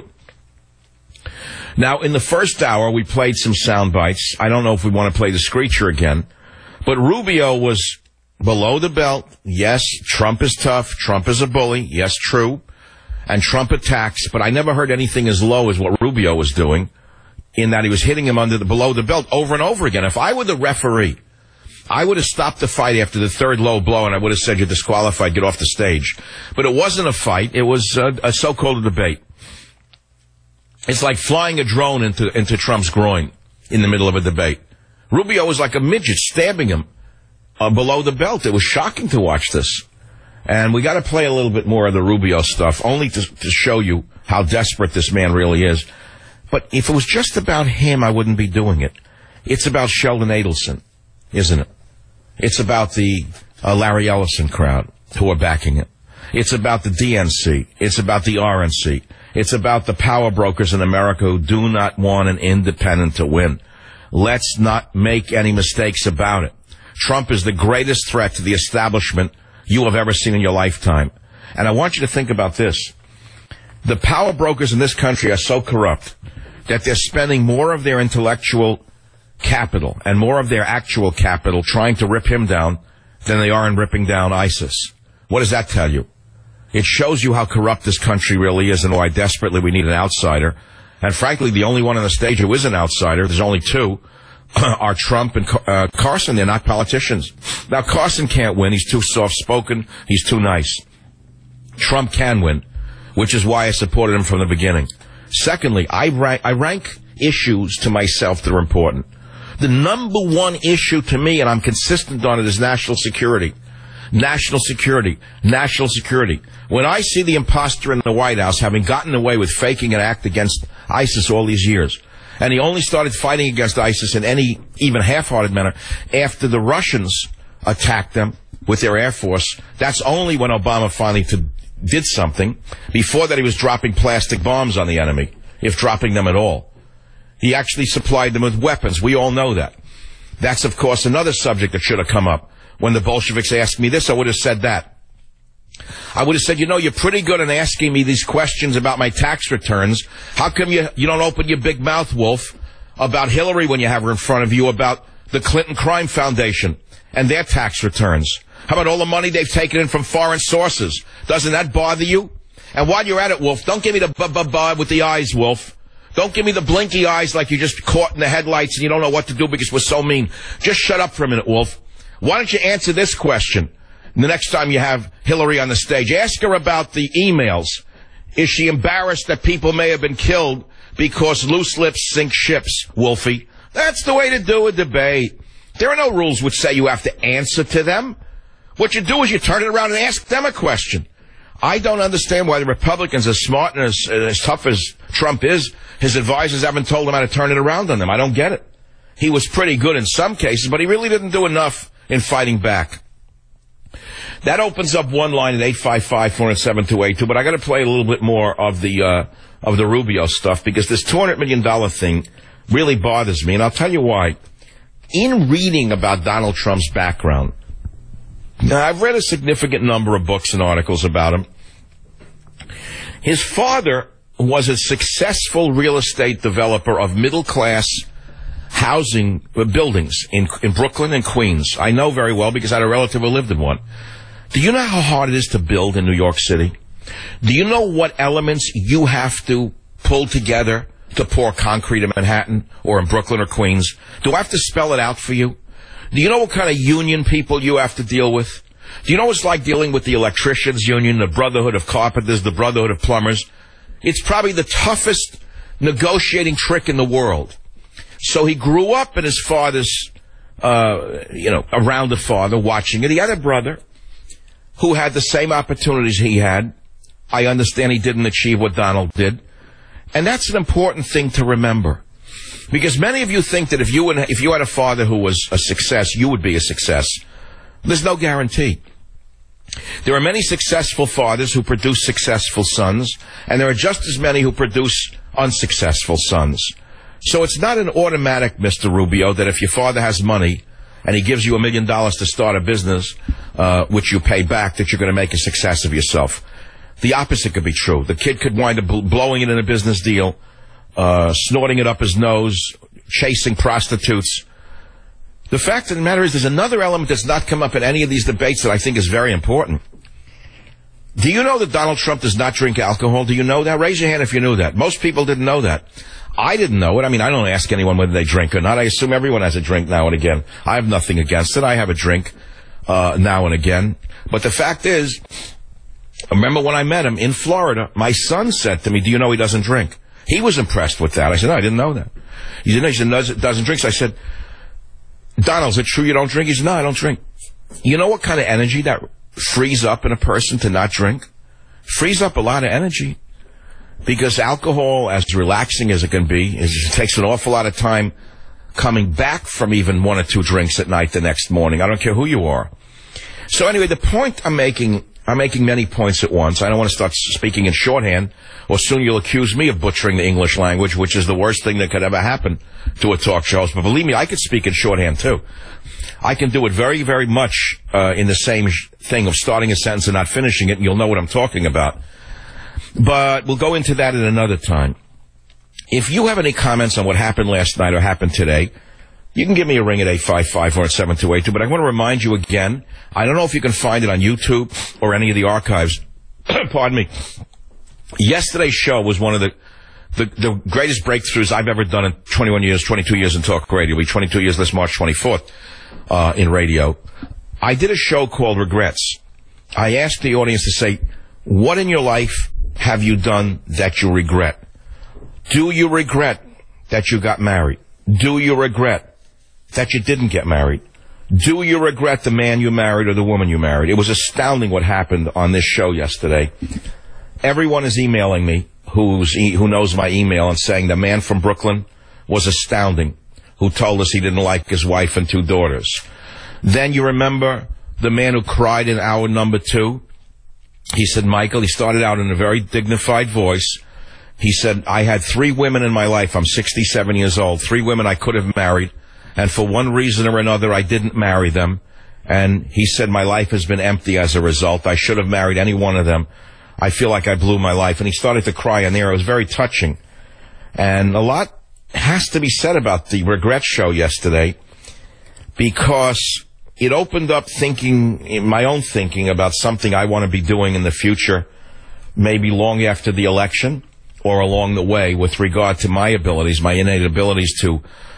Now, in the first hour, we played some sound bites. I don't know if we want to play the screecher again, but Rubio was below the belt. Yes, Trump is tough. Trump is a bully. Yes, true. And Trump attacks, but I never heard anything as low as what Rubio was doing, in that he was hitting him below the belt over and over again. If I were the referee, I would have stopped the fight after the third low blow, and I would have said, you're disqualified, get off the stage. But it wasn't a fight. It was a so-called debate. It's like flying a drone into Trump's groin in the middle of a debate. Rubio was like a midget stabbing him below the belt. It was shocking to watch this. And we got to play a little bit more of the Rubio stuff, only to show you how desperate this man really is. But if it was just about him, I wouldn't be doing it. It's about Sheldon Adelson, isn't it? It's about the Larry Ellison crowd who are backing it. It's about the DNC. It's about the RNC. It's about the power brokers in America who do not want an independent to win. Let's not make any mistakes about it. Trump is the greatest threat to the establishment you have ever seen in your lifetime. And I want you to think about this. The power brokers in this country are so corrupt that they're spending more of their intellectual capital and more of their actual capital trying to rip him down than they are in ripping down ISIS. What does that tell you? It shows you how corrupt this country really is and why desperately we need an outsider. And frankly, the only one on the stage who is an outsider, there's only two, are Trump and Carson. They're not politicians. Now, Carson can't win. He's too soft-spoken. He's too nice. Trump can win, which is why I supported him from the beginning. Secondly, I rank issues to myself that are important. The number one issue to me, and I'm consistent on it, is national security. National security. National security. When I see the imposter in the White House having gotten away with faking an act against ISIS all these years, and he only started fighting against ISIS in any even half-hearted manner after the Russians attacked them with their Air Force, that's only when Obama finally did something. Before that, he was dropping plastic bombs on the enemy, if dropping them at all. He actually supplied them with weapons. We all know that. That's, of course, another subject that should have come up. When the Bolsheviks asked me this, I would have said that. I would have said, you're pretty good at asking me these questions about my tax returns. How come you don't open your big mouth, Wolf, about Hillary when you have her in front of you, about the Clinton Crime Foundation and their tax returns? How about all the money they've taken in from foreign sources? Doesn't that bother you? And while you're at it, Wolf, don't give me the with the eyes, Wolf. Don't give me the blinky eyes like you're just caught in the headlights and you don't know what to do because we're so mean. Just shut up for a minute, Wolf. Why don't you answer this question the next time you have Hillary on the stage? Ask her about the emails. Is she embarrassed that people may have been killed because loose lips sink ships, Wolfie? That's the way to do a debate. There are no rules which say you have to answer to them. What you do is you turn it around and ask them a question. I don't understand why the Republicans, as smart and as tough as Trump is, his advisors haven't told him how to turn it around on them. I don't get it. He was pretty good in some cases, but he really didn't do enough in fighting back. That opens up one line at 855-407-282, but I got to play a little bit more of the Rubio stuff because this $200 million thing really bothers me, and I'll tell you why. In reading about Donald Trump's background, now, I've read a significant number of books and articles about him. His father was a successful real estate developer of middle-class housing buildings in Brooklyn and Queens. I know very well because I had a relative who lived in one. Do you know how hard it is to build in New York City? Do you know what elements you have to pull together to pour concrete in Manhattan or in Brooklyn or Queens? Do I have to spell it out for you? Do you know what kind of union people you have to deal with? Do you know what it's like dealing with the electricians union, the Brotherhood of Carpenters, the Brotherhood of Plumbers? It's probably the toughest negotiating trick in the world. So he grew up in his father's, around the father, watching it. He had a brother who had the same opportunities he had. I understand he didn't achieve what Donald did. And that's an important thing to remember. Because many of you think that if you had a father who was a success, you would be a success. There's no guarantee. There are many successful fathers who produce successful sons, and there are just as many who produce unsuccessful sons. So it's not an automatic, Mr. Rubio, that if your father has money and he gives you $1 million to start a business, which you pay back, that you're going to make a success of yourself. The opposite could be true. The kid could wind up blowing it in a business deal, snorting it up his nose, chasing prostitutes. The fact of the matter is there's another element that's not come up in any of these debates that I think is very important. Do you know that Donald Trump does not drink alcohol? Do you know that? Raise your hand if you knew that. Most people didn't know that. I didn't know it. I mean, I don't ask anyone whether they drink or not. I assume everyone has a drink now and again. I have nothing against it. I have a drink now and again. But the fact is, I remember when I met him in Florida, my son said to me, do you know he doesn't drink? He was impressed with that. I said, no, I didn't know that. He said, no, he said, doesn't drink. So I said, Donald, is it true you don't drink? He said, no, I don't drink. You know what kind of energy that frees up in a person to not drink? Frees up a lot of energy. Because alcohol, as relaxing as it can be, it takes an awful lot of time coming back from even 1 or 2 drinks at night the next morning. I don't care who you are. So anyway, the point I'm making many points at once. I don't want to start speaking in shorthand, or soon you'll accuse me of butchering the English language, which is the worst thing that could ever happen to a talk show host. But believe me, I could speak in shorthand too. I can do it very, very much in the same thing of starting a sentence and not finishing it, and you'll know what I'm talking about. But we'll go into that at another time. If you have any comments on what happened last night or happened today, you can give me a ring at 855-407-282. But I want to remind you again, I don't know if you can find it on YouTube or any of the archives. Pardon me. Yesterday's show was one of the greatest breakthroughs I've ever done in 22 years in talk radio. It'll be 22 years this March 24th in radio. I did a show called Regrets. I asked the audience to say, what in your life have you done that you regret? Do you regret that you got married? Do you regret that you didn't get married? Do you regret the man you married or the woman you married? It was astounding what happened on this show yesterday. Everyone is emailing me who knows my email and saying the man from Brooklyn was astounding, who told us he didn't like his wife and 2 daughters. Then you remember the man who cried in hour number 2? He said, Michael, he started out in a very dignified voice. He said, I had 3 women in my life. I'm 67 years old. 3 women I could have married. And for one reason or another, I didn't marry them. And he said, my life has been empty as a result. I should have married any one of them. I feel like I blew my life. And he started to cry on there. It was very touching. And a lot has to be said about the regret show yesterday, because it opened up my own thinking about something I want to be doing in the future, maybe long after the election or along the way, with regard to my abilities, my innate abilities to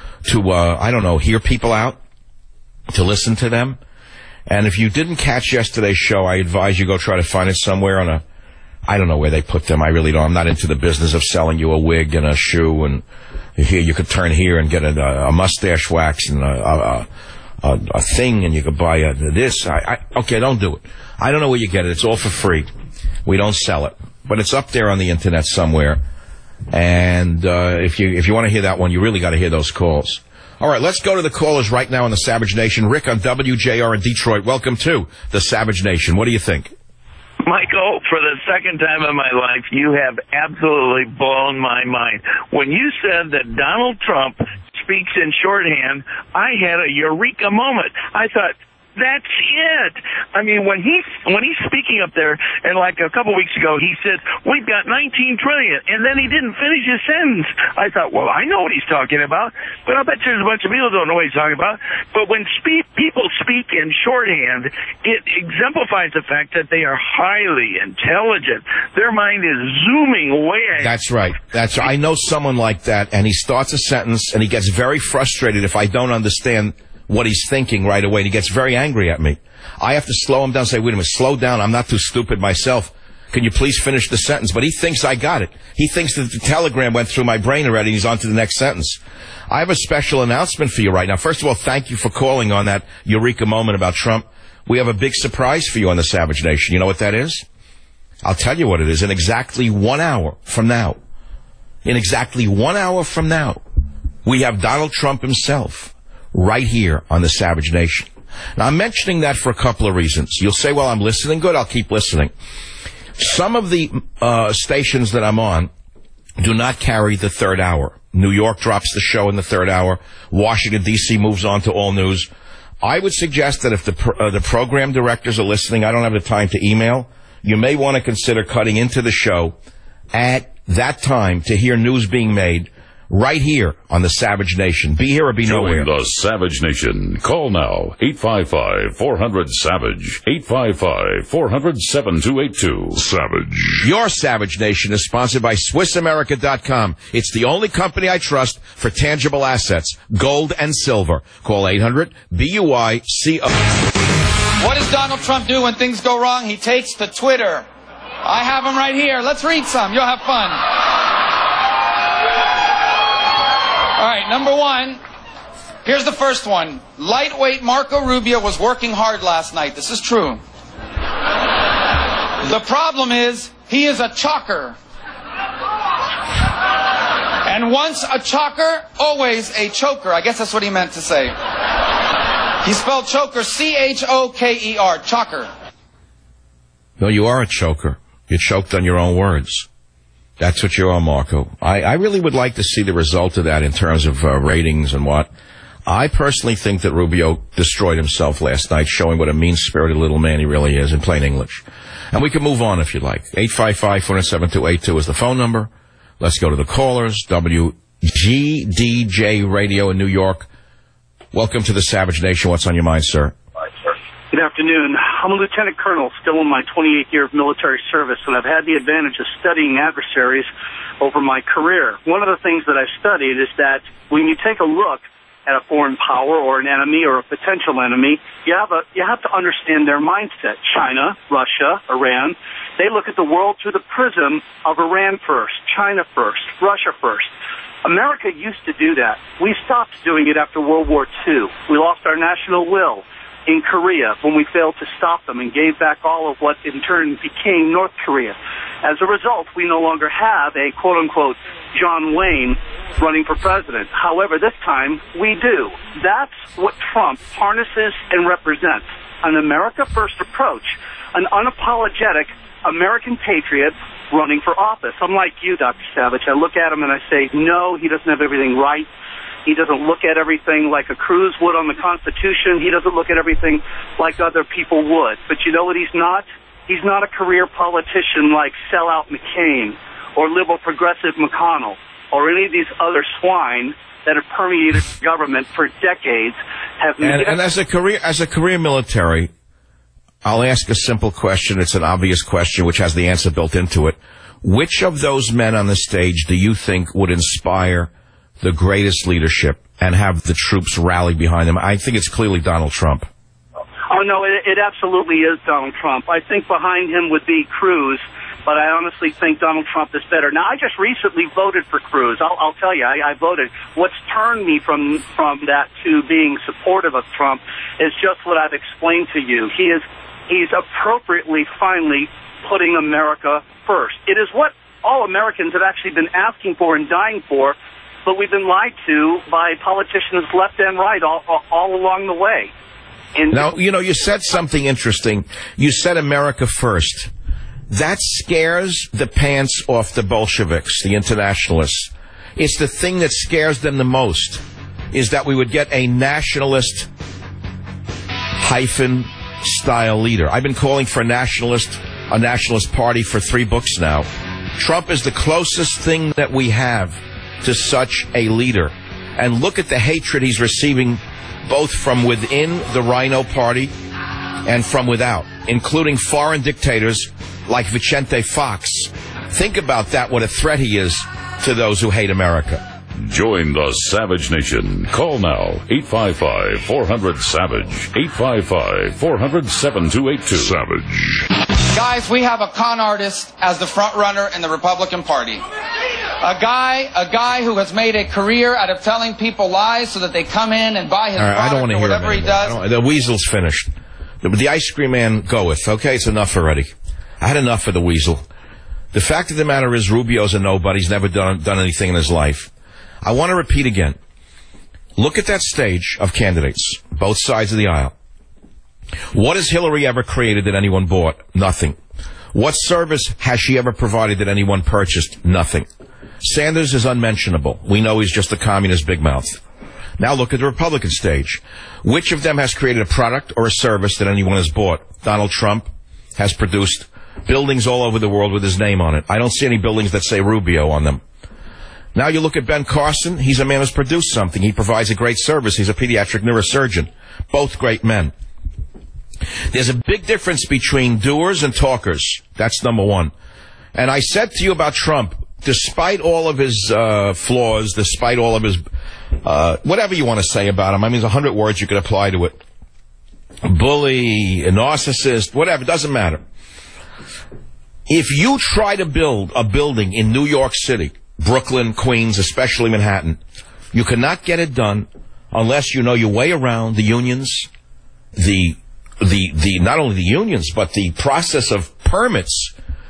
hear people out, to listen to them. And if you didn't catch yesterday's show, I advise you go try to find it somewhere on I don't know where they put them. I really don't. I'm not into the business of selling you a wig and a shoe, and here you could turn here and get a mustache wax and a thing, and you could buy this. Okay, don't do it. I don't know where you get it. It's all for free. We don't sell it, but it's up there on the internet somewhere. And if you want to hear that one, you really got to hear those calls. All right, let's go to the callers right now in the Savage Nation. Rick on WJR in Detroit. Welcome to the Savage Nation. What do you think? Michael, for the second time in my life, you have absolutely blown my mind. When you said that Donald Trump speaks in shorthand, I had a eureka moment. I thought, that's it. I mean, when he's speaking up there, and like a couple weeks ago, he said, we've got $19 trillion, and then he didn't finish his sentence. I thought, well, I know what he's talking about, but I bet there's a bunch of people who don't know what he's talking about. But when people speak in shorthand, it exemplifies the fact that they are highly intelligent. Their mind is zooming way ahead. That's right. I know someone like that, and he starts a sentence, and he gets very frustrated if I don't understand what he's thinking right away, and he gets very angry at me. I have to slow him down and say, wait a minute, slow down. I'm not too stupid myself. Can you please finish the sentence? But he thinks I got it. He thinks that the telegram went through my brain already, and he's on to the next sentence. I have a special announcement for you right now. First of all, thank you for calling on that eureka moment about Trump. We have a big surprise for you on the Savage Nation. You know what that is? I'll tell you what it is. In exactly 1 hour from now, we have Donald Trump himself right here on the Savage Nation. Now, I'm mentioning that for a couple of reasons. You'll say, well, I'm listening. Good, I'll keep listening. Some of the stations that I'm on do not carry the third hour. New York drops the show in the third hour. Washington, D.C. moves on to all news. I would suggest that if the program directors are listening, I don't have the time to email, you may want to consider cutting into the show at that time to hear news being made right here on the Savage Nation. Be here or be nowhere. Join the Savage Nation. Call now. 855-400-SAVAGE. 855-400-7282. Savage. Your Savage Nation is sponsored by SwissAmerica.com. It's the only company I trust for tangible assets, gold and silver. Call 800-BUICO. What does Donald Trump do when things go wrong? He takes to Twitter. I have him right here. Let's read some. You'll have fun. All right, number 1. Here's the first one. Lightweight Marco Rubio was working hard last night. This is true. The problem is, he is a chalker. And once a chalker, always a choker. I guess that's what he meant to say. He spelled choker, C-H-O-K-E-R, chalker. No, you are a choker. You choked on your own words. That's what you are, Marco. I really would like to see the result of that in terms of ratings and what. I personally think that Rubio destroyed himself last night, showing what a mean-spirited little man he really is in plain English. And we can move on if you'd like. 855-407-282 is the phone number. Let's go to the callers. WGDJ Radio in New York. Welcome to the Savage Nation. What's on your mind, sir? Good afternoon. I'm a lieutenant colonel, still in my 28th year of military service, and I've had the advantage of studying adversaries over my career. One of the things that I've studied is that when you take a look at a foreign power or an enemy or a potential enemy, you have to understand their mindset. China, Russia, Iran, they look at the world through the prism of Iran first. China first, Russia first. America used to do that. We stopped doing it after World War II. We lost our national will in Korea when we failed to stop them and gave back all of what in turn became North Korea. As a result, we no longer have a quote-unquote John Wayne running for president. However, this time we do. That's what Trump harnesses and represents. An America First approach, an unapologetic American patriot running for office. Unlike you, Dr. Savage, I look at him and I say, no, he doesn't have everything right. He doesn't look at everything like a Cruz would on the Constitution. He doesn't look at everything like other people would. But you know what he's not? He's not a career politician like sellout McCain or liberal progressive McConnell or any of these other swine that have permeated government for decades. And as a career military, I'll ask a simple question. It's an obvious question which has the answer built into it. Which of those men on the stage do you think would inspire the greatest leadership and have the troops rally behind them? I think it's clearly Donald Trump. Oh, no, it absolutely is Donald Trump. I think behind him would be Cruz, but I honestly think Donald Trump is better. Now, I just recently voted for Cruz. I'll tell you, I voted. What's turned me from that to being supportive of Trump is just what I've explained to you. He's appropriately, finally, putting America first. It is what all Americans have actually been asking for and dying for, but we've been lied to by politicians left and right all along the way. Now, you said something interesting. You said America first. That scares the pants off the Bolsheviks, the internationalists. It's the thing that scares them the most, is that we would get a nationalist style leader. I've been calling for a nationalist party for 3 books now. Trump is the closest thing that we have to such a leader. And look at the hatred he's receiving both from within the Rhino Party and from without, including foreign dictators like Vicente Fox. Think about that, what a threat he is to those who hate America. Join the Savage Nation. Call now, 855-400-SAVAGE, 855-400-7282. Savage. Guys, we have a con artist as the front runner in the Republican Party. A guy who has made a career out of telling people lies so that they come in and buy his product or whatever he does. The weasel's finished. The ice cream man goeth. Okay, it's enough already. I had enough of the weasel. The fact of the matter is Rubio's a nobody. He's never done anything in his life. I want to repeat again. Look at that stage of candidates, both sides of the aisle. What has Hillary ever created that anyone bought? Nothing. What service has she ever provided that anyone purchased? Nothing. Sanders is unmentionable. We know he's just a communist big mouth. Now look at the Republican stage. Which of them has created a product or a service that anyone has bought? Donald Trump has produced buildings all over the world with his name on it. I don't see any buildings that say Rubio on them. Now you look at Ben Carson. He's a man who's produced something. He provides a great service. He's a pediatric neurosurgeon. Both great men. There's a big difference between doers and talkers. That's number one. And I said to you about Trump, despite all of his flaws, despite all of his whatever you want to say about him, I mean, there's 100 words you could apply to it. Bully, a narcissist, whatever, doesn't matter. If you try to build a building in New York City, Brooklyn, Queens, especially Manhattan, you cannot get it done unless you know your way around the unions, the not only the unions, but the process of permits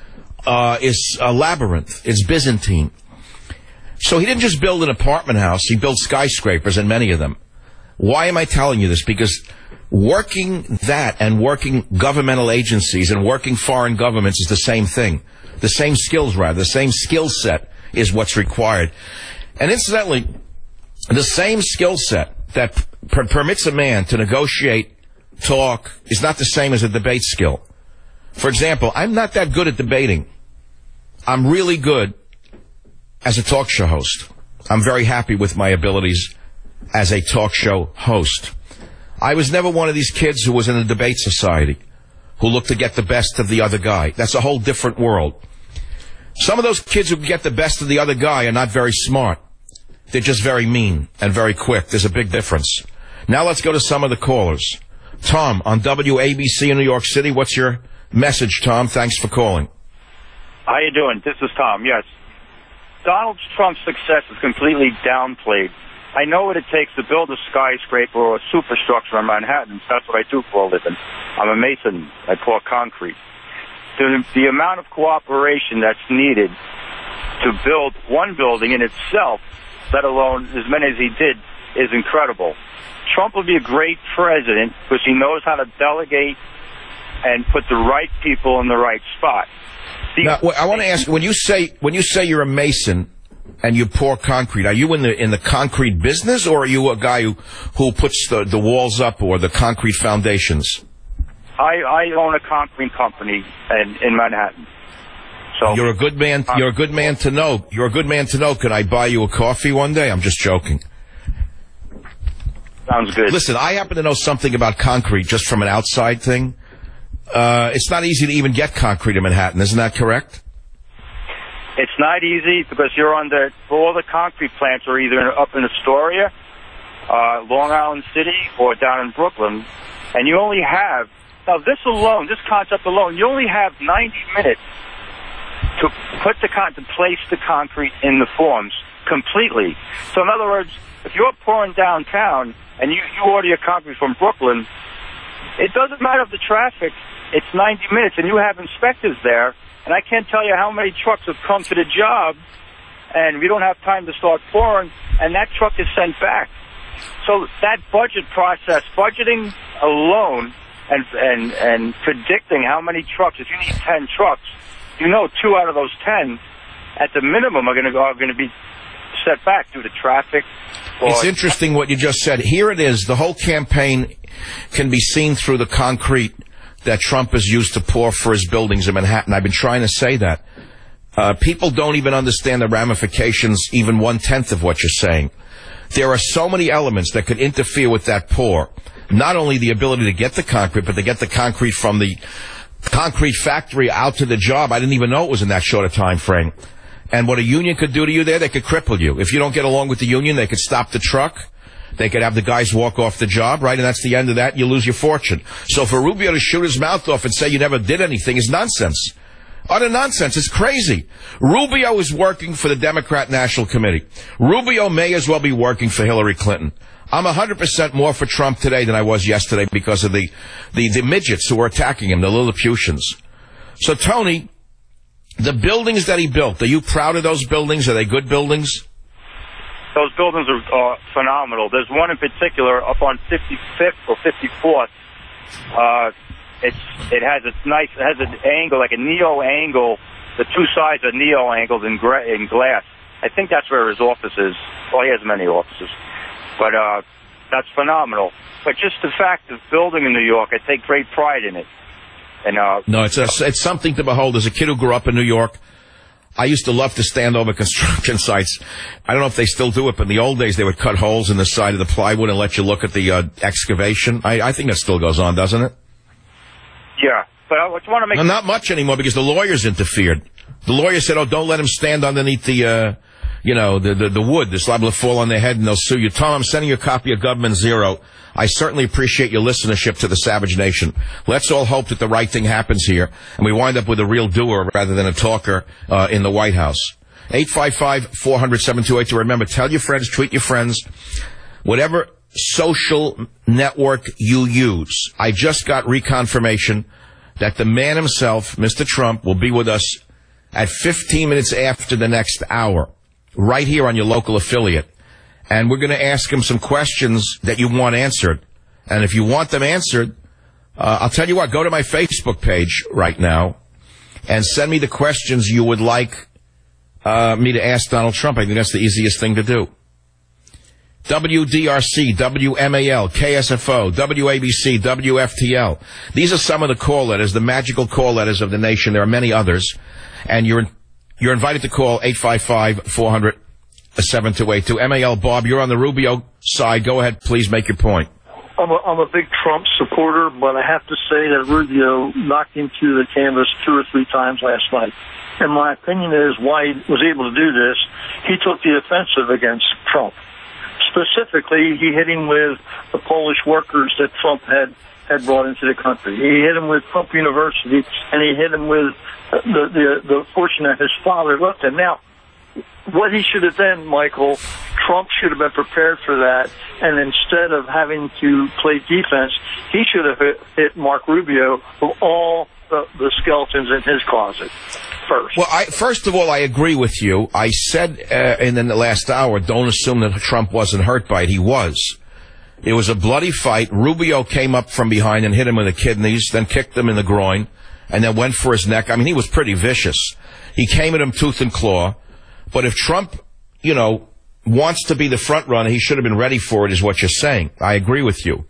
is a labyrinth. It's Byzantine. So he didn't just build an apartment house, he built skyscrapers, and many of them. Why am I telling you this? Because working that and working governmental agencies and working foreign governments is the same thing. The same skills, rather. The same skill set is what's required. And incidentally, the same skill set that permits a man to negotiate, talk, is not the same as a debate skill. For example, I'm not that good at debating. I'm really good as a talk show host. I'm very happy with my abilities as a talk show host. I was never one of these kids who was in a debate society, who looked to get the best of the other guy. That's a whole different world. Some of those kids who get the best of the other guy are not very smart. They're just very mean and very quick. There's a big difference. Now let's go to some of the callers. Tom, on WABC in New York City, what's your message, Tom? Thanks for calling. How you doing? This is Tom, yes. Donald Trump's success is completely downplayed. I know what it takes to build a skyscraper or a superstructure in Manhattan. That's what I do for a living. I'm a mason. I pour concrete. The amount of cooperation that's needed to build one building in itself, let alone as many as he did, is incredible. Trump would be a great president because he knows how to delegate and put the right people in the right spot. Now, I want to ask, when you say you're a mason and you pour concrete, are you in the concrete business, or are you a guy who puts the walls up or the concrete foundations? I own a concrete company in Manhattan. So you're a good man. You're a good man to know. You're a good man to know. Can I buy you a coffee one day? I'm just joking. Sounds good. Listen, I happen to know something about concrete just from an outside thing. It's not easy to even get concrete in Manhattan. Isn't that correct? It's not easy because all the concrete plants are either up in Astoria, Long Island City, or down in Brooklyn. And you only have, now this concept alone, you only have 90 minutes to place the concrete in the forms completely. So in other words, if you're pouring downtown and you order your concrete from Brooklyn, it doesn't matter if the traffic, it's 90 minutes and you have inspectors there, and I can't tell you how many trucks have come to the job and we don't have time to start pouring, and that truck is sent back. So that budget process, budgeting alone and predicting how many trucks, if you need 10 trucks, you know 2 out of those 10 at the minimum are going to be set back due to traffic. It's interesting what you just said. Here it is. The whole campaign can be seen through the concrete that Trump has used to pour for his buildings in Manhattan. I've been trying to say that. People don't even understand the ramifications, even 1/10 of what you're saying. There are so many elements that could interfere with that pour. Not only the ability to get the concrete, but to get the concrete from the concrete factory out to the job. I didn't even know it was in that short a time frame. And what a union could do to you there, they could cripple you. If you don't get along with the union, they could stop the truck. They could have the guys walk off the job, right? And that's the end of that. You lose your fortune. So for Rubio to shoot his mouth off and say you never did anything is nonsense. Utter nonsense. It's crazy. Rubio is working for the Democrat National Committee. Rubio may as well be working for Hillary Clinton. I'm 100% more for Trump today than I was yesterday because of the midgets who are attacking him, the Lilliputians. So, Tony, the buildings that he built, are you proud of those buildings? Are they good buildings? Those buildings are phenomenal. There's one in particular up on 55th or 54th. It has an angle, like a neo angle. The two sides are neo angled in glass. I think that's where his office is. Well, he has many offices. But that's phenomenal. But just the fact of building in New York, I take great pride in it. And no, it's something to behold. As a kid who grew up in New York, I used to love to stand over construction sites. I don't know if they still do it, but in the old days they would cut holes in the side of the plywood and let you look at the excavation. I think that still goes on, doesn't it? Yeah, but I just want to make... No, not much anymore because the lawyers interfered. The lawyer said, oh, don't let him stand underneath the wood. It's liable to fall on their head and they'll sue you. Tom, I'm sending you a copy of Government Zero. I certainly appreciate your listenership to the Savage Nation. Let's all hope that the right thing happens here and we wind up with a real doer rather than a talker in the White House. 855-400-7282. Remember, tell your friends, tweet your friends, whatever social network you use. I just got reconfirmation that the man himself, Mr. Trump, will be with us at 15 minutes after the next hour, right here on your local affiliate. And we're going to ask him some questions that you want answered. And if you want them answered, I'll tell you what, go to my Facebook page right now and send me the questions you would like me to ask Donald Trump. I think that's the easiest thing to do. WDRC, WMAL, KSFO, WABC, WFTL. These are some of the call letters, the magical call letters of the nation. There are many others. And you're invited to call 855-400-7282. MAL, Bob, you're on the Rubio side. Go ahead, please make your point. I'm a big Trump supporter, but I have to say that Rubio knocked him through the canvas 2 or 3 times last night. And my opinion is why he was able to do this, he took the offensive against Trump. Specifically, he hit him with the Polish workers that Trump had brought into the country. He hit him with Trump University, and he hit him with the fortune that his father left him. Now, what he should have done, Michael, Trump should have been prepared for that, and instead of having to play defense, he should have hit Mark Rubio with all the skeletons in his closet first. Well, first of all, I agree with you. I said in the last hour, don't assume that Trump wasn't hurt by it. He was. It was a bloody fight. Rubio came up from behind and hit him in the kidneys, then kicked him in the groin, and then went for his neck. I mean, he was pretty vicious. He came at him tooth and claw. But if Trump, wants to be the front runner, he should have been ready for it, is what you're saying. I agree with you.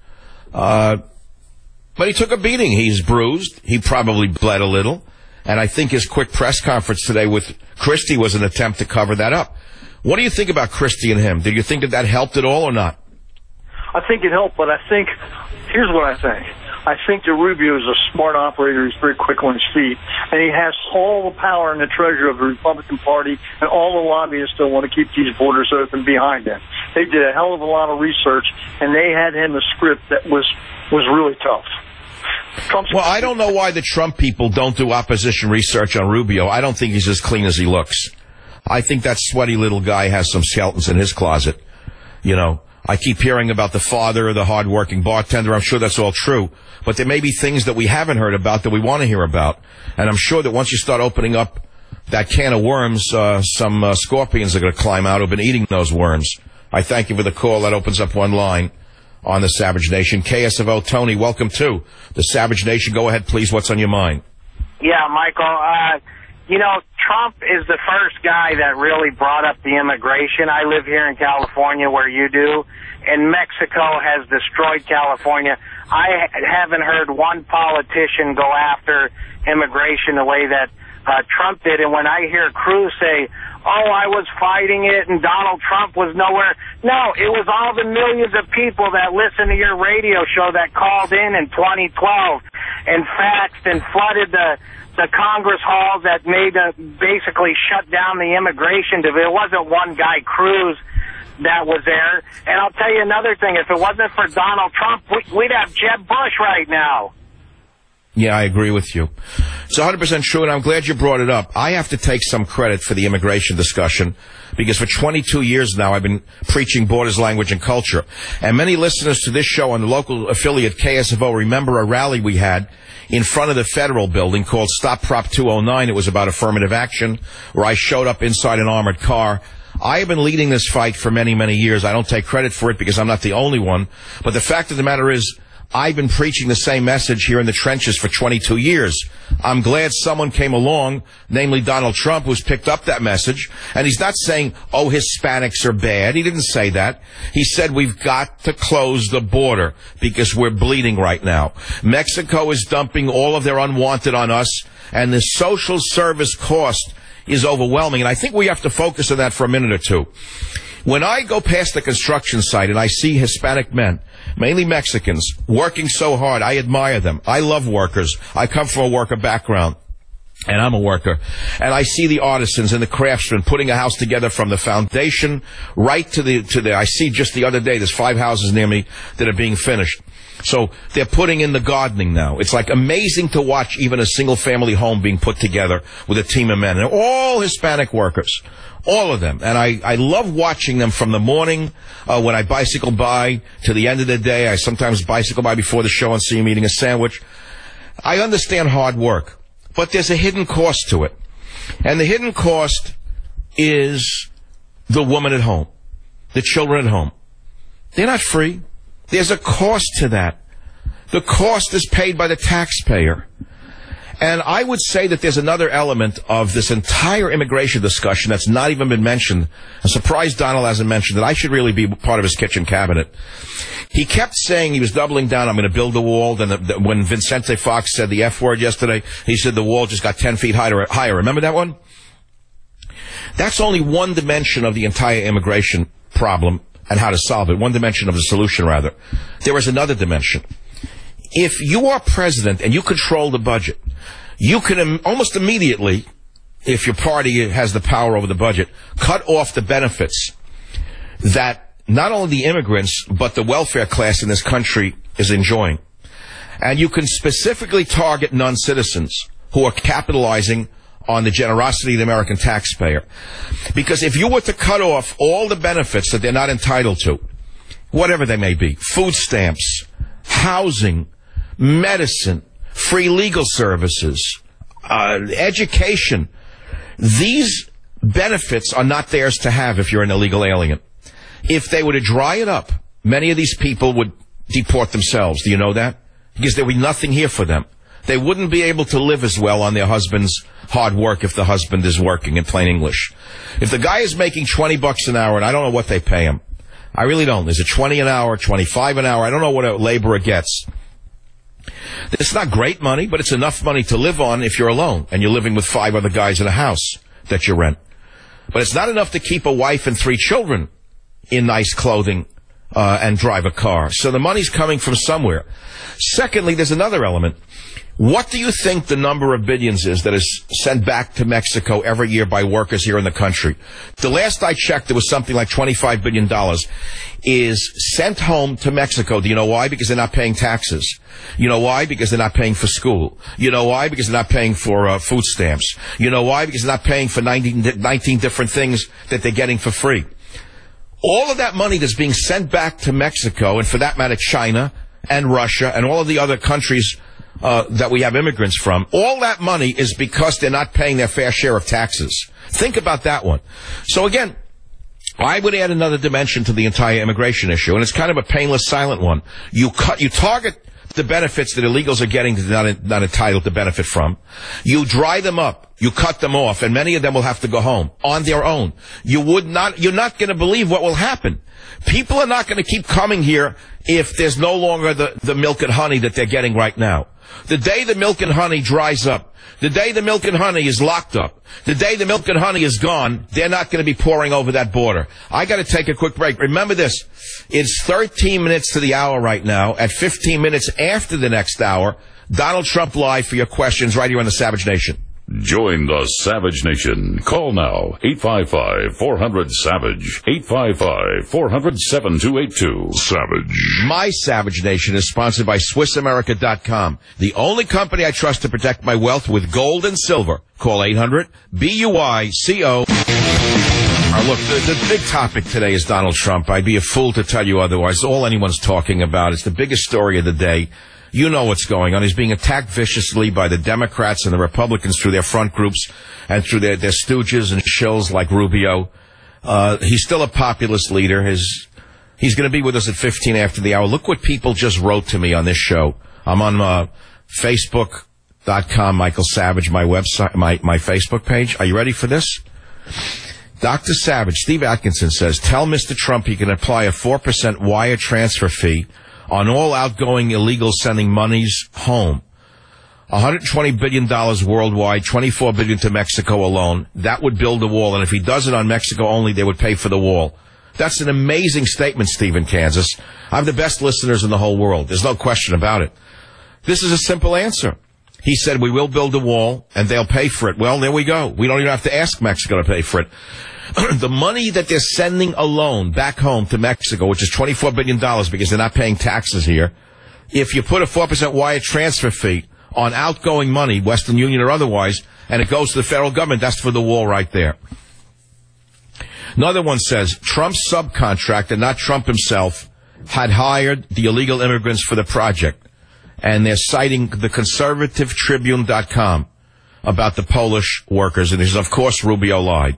But he took a beating. He's bruised. He probably bled a little. And I think his quick press conference today with Christie was an attempt to cover that up. What do you think about Christie and him? Did you think that helped at all or not? I think it helped, but here's what I think. I think that Rubio is a smart operator. He's very quick on his feet. And he has all the power and the treasure of the Republican Party, and all the lobbyists still want to keep these borders open behind him. They did a hell of a lot of research, and they had him a script that was really tough. Well, I don't know why the Trump people don't do opposition research on Rubio. I don't think he's as clean as he looks. I think that sweaty little guy has some skeletons in his closet. I keep hearing about the father, the hard-working bartender. I'm sure that's all true. But there may be things that we haven't heard about that we want to hear about. And I'm sure that once you start opening up that can of worms, some scorpions are going to climb out who've been eating those worms. I thank you for the call. That opens up one line on the Savage Nation. KSFO, Tony, welcome to the Savage Nation. Go ahead, please. What's on your mind? Yeah, Michael. Trump is the first guy that really brought up the immigration. I live here in California where you do, and Mexico has destroyed California. I haven't heard one politician go after immigration the way that Trump did. And when I hear Cruz say, I was fighting it and Donald Trump was nowhere. No, it was all the millions of people that listen to your radio show that called in 2012 and faxed and flooded the Congress halls that basically shut down the immigration. It wasn't one guy, Cruz, that was there. And I'll tell you another thing. If it wasn't for Donald Trump, we'd have Jeb Bush right now. Yeah, I agree with you. It's 100% true, and I'm glad you brought it up. I have to take some credit for the immigration discussion, because for 22 years now I've been preaching borders, language, and culture. And many listeners to this show on the local affiliate KSFO remember a rally we had in front of the federal building called Stop Prop 209. It was about affirmative action, where I showed up inside an armored car. I have been leading this fight for many, many years. I don't take credit for it because I'm not the only one. But the fact of the matter is, I've been preaching the same message here in the trenches for 22 years. I'm glad someone came along, namely Donald Trump, who's picked up that message. And he's not saying, Hispanics are bad. He didn't say that. He said we've got to close the border because we're bleeding right now. Mexico is dumping all of their unwanted on us, and the social service cost is overwhelming. And I think we have to focus on that for a minute or two. When I go past the construction site and I see Hispanic men, mainly Mexicans, working so hard, I admire them. I love workers. I come from a worker background, and I'm a worker. And I see the artisans and the craftsmen putting a house together from the foundation right to the I see just the other day, there's 5 houses near me that are being finished. So they're putting in the gardening now. It's like amazing to watch even a single family home being put together with a team of men. And all Hispanic workers. All of them. And I love watching them from the morning when I bicycle by to the end of the day. I sometimes bicycle by before the show and see them eating a sandwich. I understand hard work, but there's a hidden cost to it. And the hidden cost is the woman at home, the children at home. They're not free. There's a cost to that. The cost is paid by the taxpayer. And I would say that there's another element of this entire immigration discussion that's not even been mentioned. I'm surprised Donald hasn't mentioned it. I should really be part of his kitchen cabinet. He kept saying he was doubling down, I'm going to build a wall. Then when Vicente Fox said the F word yesterday, he said the wall just got 10 feet higher. Remember that one? That's only one dimension of the entire immigration problem and how to solve it. One dimension of the solution, rather. There is another dimension. If you are president and you control the budget, you can almost immediately, if your party has the power over the budget, cut off the benefits that not only the immigrants, but the welfare class in this country is enjoying. And you can specifically target non-citizens who are capitalizing on the generosity of the American taxpayer. Because if you were to cut off all the benefits that they're not entitled to, whatever they may be, food stamps, housing, medicine, free legal services, education, these benefits are not theirs to have if you're an illegal alien. If they were to dry it up, many of these people would deport themselves. Do you know that? Because there would be nothing here for them. They wouldn't be able to live as well on their husband's hard work if the husband is working, in plain English. If the guy is making $20 an hour, and I don't know what they pay him, I really don't. Is it 20 an hour, 25 an hour? I don't know what a laborer gets. It's not great money, but it's enough money to live on if you're alone and you're living with 5 other guys in a house that you rent. But it's not enough to keep a wife and 3 children in nice clothing and drive a car. So the money's coming from somewhere. Secondly, there's another element. What do you think the number of billions is that is sent back to Mexico every year by workers here in the country? The last I checked, there was something like $25 billion is sent home to Mexico. Do you know why? Because they're not paying taxes. You know why? Because they're not paying for school. You know why? Because they're not paying for food stamps. You know why? Because they're not paying for 19 different things that they're getting for free. All of that money that's being sent back to Mexico, and for that matter, China and Russia and all of the other countries that we have immigrants from, all that money is because they're not paying their fair share of taxes. Think about that one. So again, I would add another dimension to the entire immigration issue, and it's kind of a painless, silent one. You target the benefits that illegals are getting that they're not entitled to benefit from. You dry them up. You cut them off, and many of them will have to go home on their own. You're not going to believe what will happen. People are not going to keep coming here if there's no longer the milk and honey that they're getting right now. The day the milk and honey dries up, the day the milk and honey is locked up, the day the milk and honey is gone, they're not going to be pouring over that border. I got to take a quick break. Remember this. It's 13 minutes to the hour right now. At 15 minutes after the next hour, Donald Trump Live for your questions right here on the Savage Nation. Join the Savage Nation. Call now, 855-400-SAVAGE, 855-400-7282. Savage. My Savage Nation is sponsored by SwissAmerica.com, the only company I trust to protect my wealth with gold and silver. Call 800-BUICO. Look, the big topic today is Donald Trump. I'd be a fool to tell you otherwise. All anyone's talking about. It's the biggest story of the day. You know what's going on. He's being attacked viciously by the Democrats and the Republicans through their front groups and through their stooges and shills like Rubio. He's still a populist leader. He's going to be with us at 15 after the hour. Look what people just wrote to me on this show. I'm on Facebook.com, Michael Savage, my website, my Facebook page. Are you ready for this? Dr. Savage, Steve Atkinson says, tell Mr. Trump he can apply a 4% wire transfer fee on all outgoing illegals sending monies home. $120 billion worldwide, $24 billion to Mexico alone. That would build a wall, and if he does it on Mexico only, they would pay for the wall. That's an amazing statement, Steve in Kansas. I have the best listeners in the whole world. There's no question about it. This is a simple answer. He said, we will build a wall, and they'll pay for it. Well, there we go. We don't even have to ask Mexico to pay for it. The money that they're sending alone back home to Mexico, which is $24 billion because they're not paying taxes here, if you put a 4% wire transfer fee on outgoing money, Western Union or otherwise, and it goes to the federal government, that's for the wall right there. Another one says, Trump's subcontractor, not Trump himself, had hired the illegal immigrants for the project. And they're citing the conservativetribune.com about the Polish workers. And he says, of course, Rubio lied.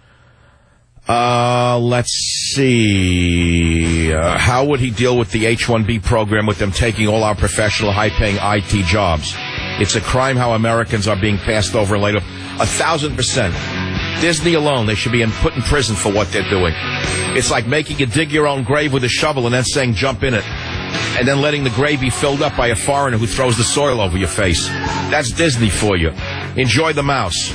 Let's see. How would he deal with the H-1B program with them taking all our professional, high-paying IT jobs? It's a crime how Americans are being passed over later. 1,000%. Disney alone, they should be put in prison for what they're doing. It's like making you dig your own grave with a shovel and then saying jump in it. And then letting the grave be filled up by a foreigner who throws the soil over your face. That's Disney for you. Enjoy the mouse.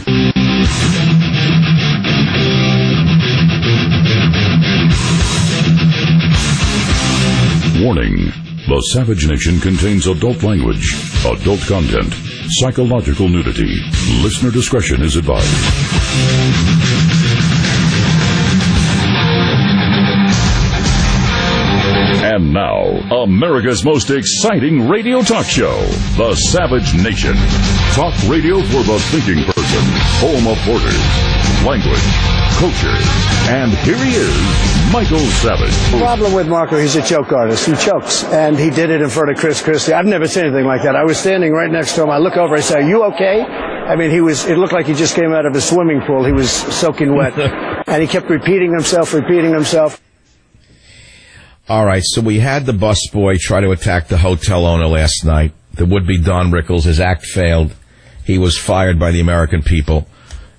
Warning. The Savage Nation contains adult language, adult content, psychological nudity. Listener discretion is advised. And now, America's most exciting radio talk show, The Savage Nation. Talk radio for the thinking person, home of borders, language, culture. And here he is, Michael Savage. The problem with Marco, he's a joke artist. He chokes, and he did it in front of Chris Christie. I've never seen anything like that. I was standing right next to him. I look over, I say, "Are you okay?" I mean, it looked like he just came out of a swimming pool. He was soaking wet. And he kept repeating himself. All right, so we had the busboy try to attack the hotel owner last night, the would-be Don Rickles. His act failed. He was fired by the American people,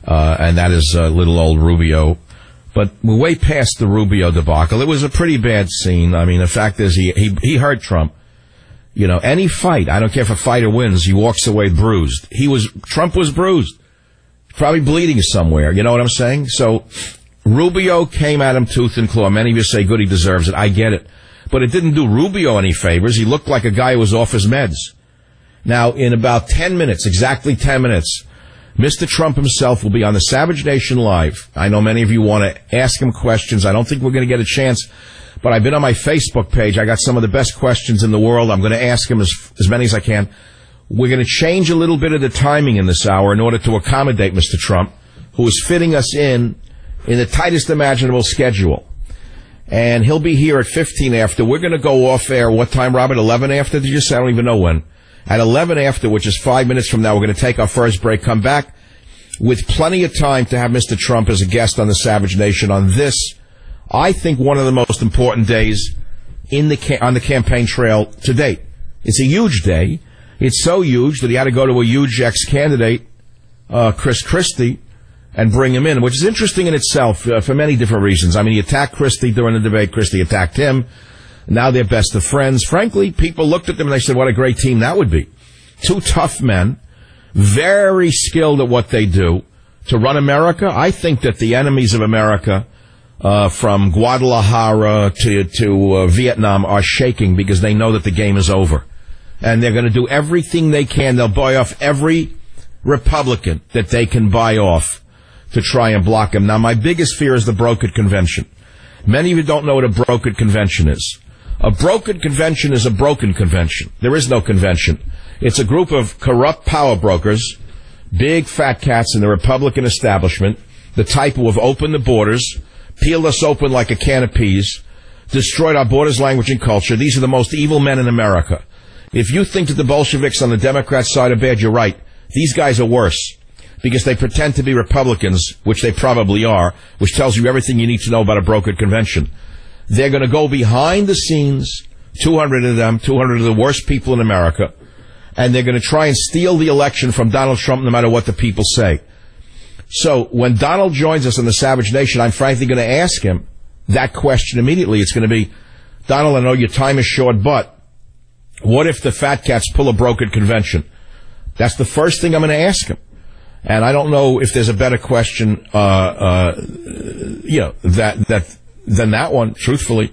and that is little old Rubio. But we're way past the Rubio debacle. It was a pretty bad scene. I mean, the fact is he hurt Trump. You know, any fight, I don't care if a fighter wins, he walks away bruised. Trump was bruised. Probably bleeding somewhere, you know what I'm saying? So Rubio came at him tooth and claw. Many of you say, good, he deserves it. I get it. But it didn't do Rubio any favors. He looked like a guy who was off his meds. Now, in about 10 minutes, exactly 10 minutes, Mr. Trump himself will be on the Savage Nation Live. I know many of you want to ask him questions. I don't think we're going to get a chance, but I've been on my Facebook page. I got some of the best questions in the world. I'm going to ask him as many as I can. We're going to change a little bit of the timing in this hour in order to accommodate Mr. Trump, who is fitting us in the tightest imaginable schedule. And he'll be here at 15 after. We're going to go off air. What time, Robert? 11 after? Did you say? I don't even know when. At 11 after, which is 5 minutes from now, we're going to take our first break, come back with plenty of time to have Mr. Trump as a guest on the Savage Nation on this, I think, one of the most important days on the campaign trail to date. It's a huge day. It's so huge that he had to go to a huge ex-candidate, Chris Christie, and bring him in, which is interesting in itself for many different reasons. I mean, he attacked Christie during the debate. Christie attacked him. Now they're best of friends. Frankly, people looked at them and they said, what a great team that would be. Two tough men, very skilled at what they do to run America. I think that the enemies of America, from Guadalajara to Vietnam, are shaking because they know that the game is over. And they're going to do everything they can. They'll buy off every Republican that they can buy off to try and block him. Now, my biggest fear is the brokered convention. Many of you don't know what a brokered convention is. A brokered convention is a broken convention. There is no convention. It's a group of corrupt power brokers, big fat cats in the Republican establishment, the type who have opened the borders, peeled us open like a can of peas, destroyed our borders, language, and culture. These are the most evil men in America. If you think that the Bolsheviks on the Democrat side are bad, you're right. These guys are worse because they pretend to be Republicans, which they probably are, which tells you everything you need to know about a brokered convention. They're going to go behind the scenes, 200 of them, 200 of the worst people in America, and they're going to try and steal the election from Donald Trump no matter what the people say. So when Donald joins us on the Savage Nation, I'm frankly going to ask him that question immediately. It's going to be, Donald, I know your time is short, but what if the fat cats pull a brokered convention? That's the first thing I'm going to ask him. And I don't know if there's a better question, than that one, truthfully.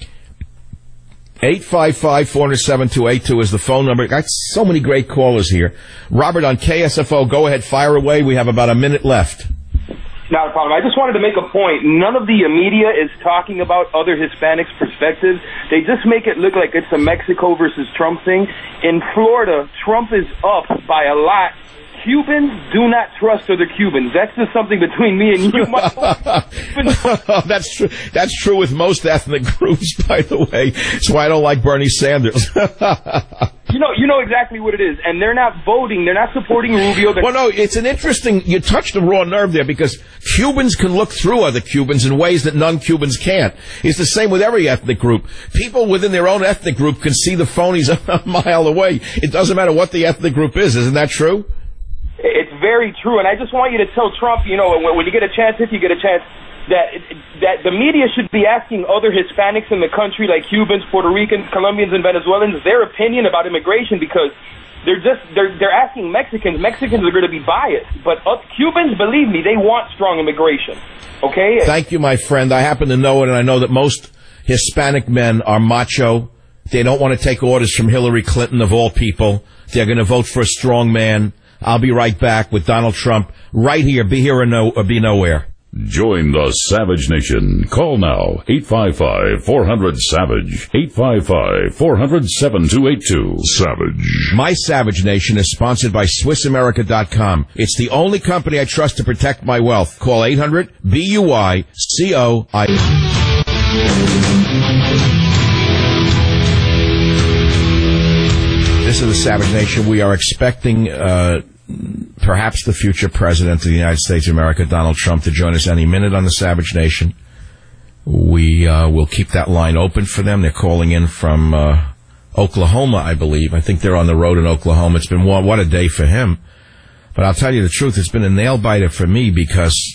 855-407-282 is the phone number. Got so many great callers here. Robert on KSFO, go ahead, fire away. We have about a minute left. Not a problem. I just wanted to make a point. None of the media is talking about other Hispanics' perspectives. They just make it look like it's a Mexico versus Trump thing. In Florida, Trump is up by a lot. Cubans do not trust other Cubans. That's just something between me and you, Michael. That's true. That's true with most ethnic groups, by the way. That's why I don't like Bernie Sanders. You know exactly what it is. And they're not voting. They're not supporting Rubio. Well, no, it's an interesting, you touched a raw nerve there because Cubans can look through other Cubans in ways that non-Cubans can't. It's the same with every ethnic group. People within their own ethnic group can see the phonies a mile away. It doesn't matter what the ethnic group is. Isn't that true? It's very true, and I just want you to tell Trump, when you get a chance, if you get a chance, that the media should be asking other Hispanics in the country, like Cubans, Puerto Ricans, Colombians, and Venezuelans, their opinion about immigration, because they're asking Mexicans. Mexicans are going to be biased, but Cubans, believe me, they want strong immigration. Okay? Thank you, my friend. I happen to know it, and I know that most Hispanic men are macho. They don't want to take orders from Hillary Clinton, of all people. They're going to vote for a strong man. I'll be right back with Donald Trump right here. Be here or be nowhere. Join the Savage Nation. Call now, 855-400-SAVAGE, 855-400-7282. Savage. My Savage Nation is sponsored by SwissAmerica.com. It's the only company I trust to protect my wealth. Call 800-BUI-COI. This is the Savage Nation. We are expecting perhaps the future president of the United States of America, Donald Trump, to join us any minute on the Savage Nation. We will keep that line open for them. They're calling in from Oklahoma, I believe. I think they're on the road in Oklahoma. It's been what a day for him. But I'll tell you the truth, it's been a nail-biter for me because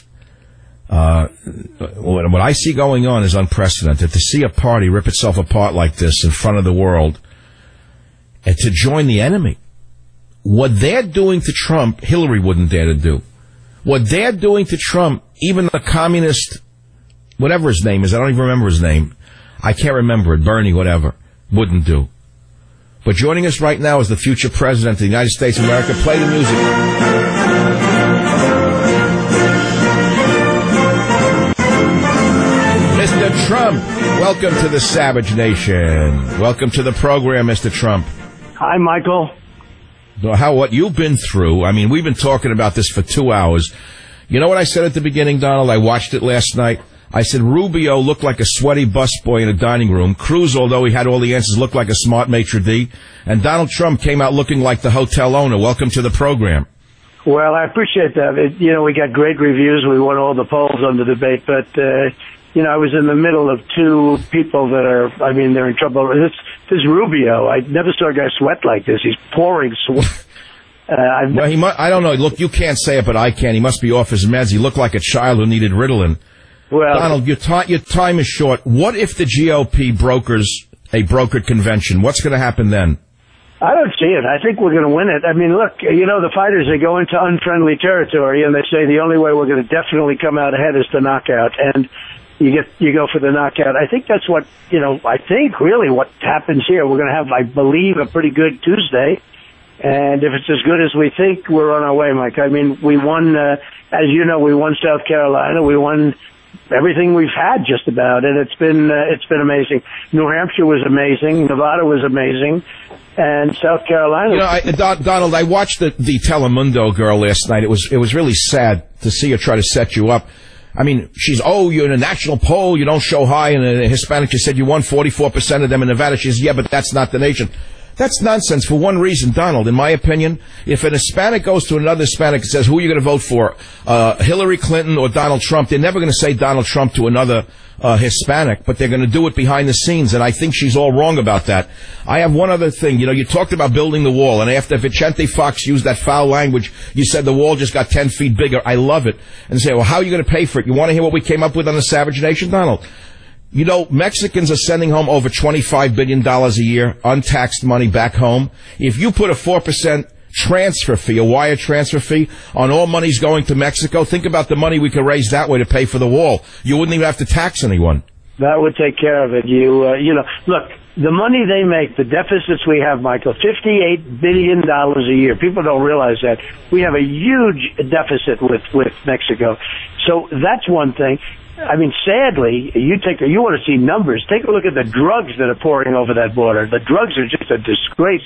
what I see going on is unprecedented. To see a party rip itself apart like this in front of the world and to join the enemy. What they're doing to Trump, Hillary wouldn't dare to do. What they're doing to Trump, even the communist, whatever his name is, I don't even remember his name. I can't remember it, Bernie, whatever, wouldn't do. But joining us right now is the future president of the United States of America. Play the music. Mr. Trump, welcome to the Savage Nation. Welcome to the program, Mr. Trump. Hi, Michael. What you've been through. I mean, we've been talking about this for 2 hours. You know what I said at the beginning, Donald? I watched it last night. I said Rubio looked like a sweaty busboy in a dining room. Cruz, although he had all the answers, looked like a smart maitre d'. And Donald Trump came out looking like the hotel owner. Welcome to the program. Well, I appreciate that. We got great reviews. We won all the polls on the debate, but I was in the middle of two people that they're in trouble. This Rubio, I never saw a guy sweat like this. He's pouring sweat. I don't know. Look, you can't say it, but I can. He must be off his meds. He looked like a child who needed Ritalin. Well, Donald, your time is short. What if the GOP brokers a brokered convention? What's going to happen then? I don't see it. I think we're going to win it. I mean, look, the fighters, they go into unfriendly territory, and they say the only way we're going to definitely come out ahead is the knockout. And you go for the knockout. I think that's what, I think really what happens here. We're going to have, I believe, a pretty good Tuesday. And if it's as good as we think, we're on our way, Mike. I mean, we won, as you know, we won South Carolina. We won everything we've had just about. And it's been amazing. New Hampshire was amazing. Nevada was amazing. And South Carolina. Donald, I watched the Telemundo girl last night. It was really sad to see her try to set you up. I mean, you're in a national poll, you don't show high, and a Hispanic, you said you won 44% of them in Nevada. She says, yeah, but that's not the nation. That's nonsense for one reason, Donald. In my opinion, if an Hispanic goes to another Hispanic and says, who are you going to vote for, Hillary Clinton or Donald Trump, they're never going to say Donald Trump to another Hispanic, but they're going to do it behind the scenes, and I think she's all wrong about that. I have one other thing. You talked about building the wall, and after Vicente Fox used that foul language, you said the wall just got 10 feet bigger. I love it. And say, well, how are you going to pay for it? You want to hear what we came up with on the Savage Nation, Donald? Mexicans are sending home over $25 billion a year, untaxed money back home. If you put a 4% transfer fee, a wire transfer fee, on all monies going to Mexico, think about the money we could raise that way to pay for the wall. You wouldn't even have to tax anyone. That would take care of it. Look, the money they make, the deficits we have, Michael, $58 billion a year. People don't realize that. We have a huge deficit with Mexico. So that's one thing. I mean, sadly, you want to see numbers. Take a look at the drugs that are pouring over that border. The drugs are just a disgrace.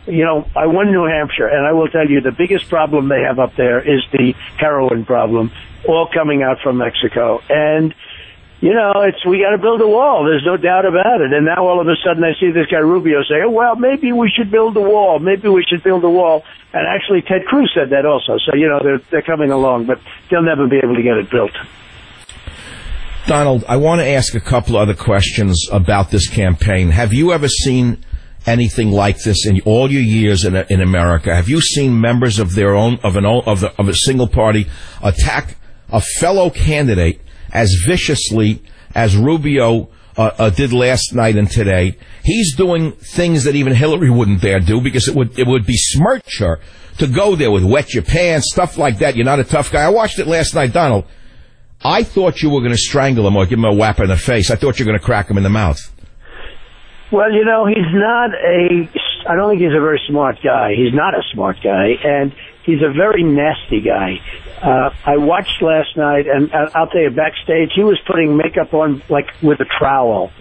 I won New Hampshire, and I will tell you the biggest problem they have up there is the heroin problem, all coming out from Mexico. And, we got to build a wall. There's no doubt about it. And now all of a sudden I see this guy Rubio say, oh, well, maybe we should build a wall. Maybe we should build a wall. And actually Ted Cruz said that also. So, they're coming along, but they'll never be able to get it built. Donald, I want to ask a couple other questions about this campaign. Have you ever seen anything like this in all your years in America? Have you seen members of a single party attack a fellow candidate as viciously as Rubio did last night and today? He's doing things that even Hillary wouldn't dare do because it would besmirch her to go there with wet your pants, stuff like that. You're not a tough guy. I watched it last night, Donald. I thought you were going to strangle him or give him a whap in the face. I thought you were going to crack him in the mouth. Well, he's not I don't think he's a very smart guy. He's not a smart guy. And he's a very nasty guy. I watched last night, and I'll tell you, backstage, he was putting makeup on, like, with a trowel.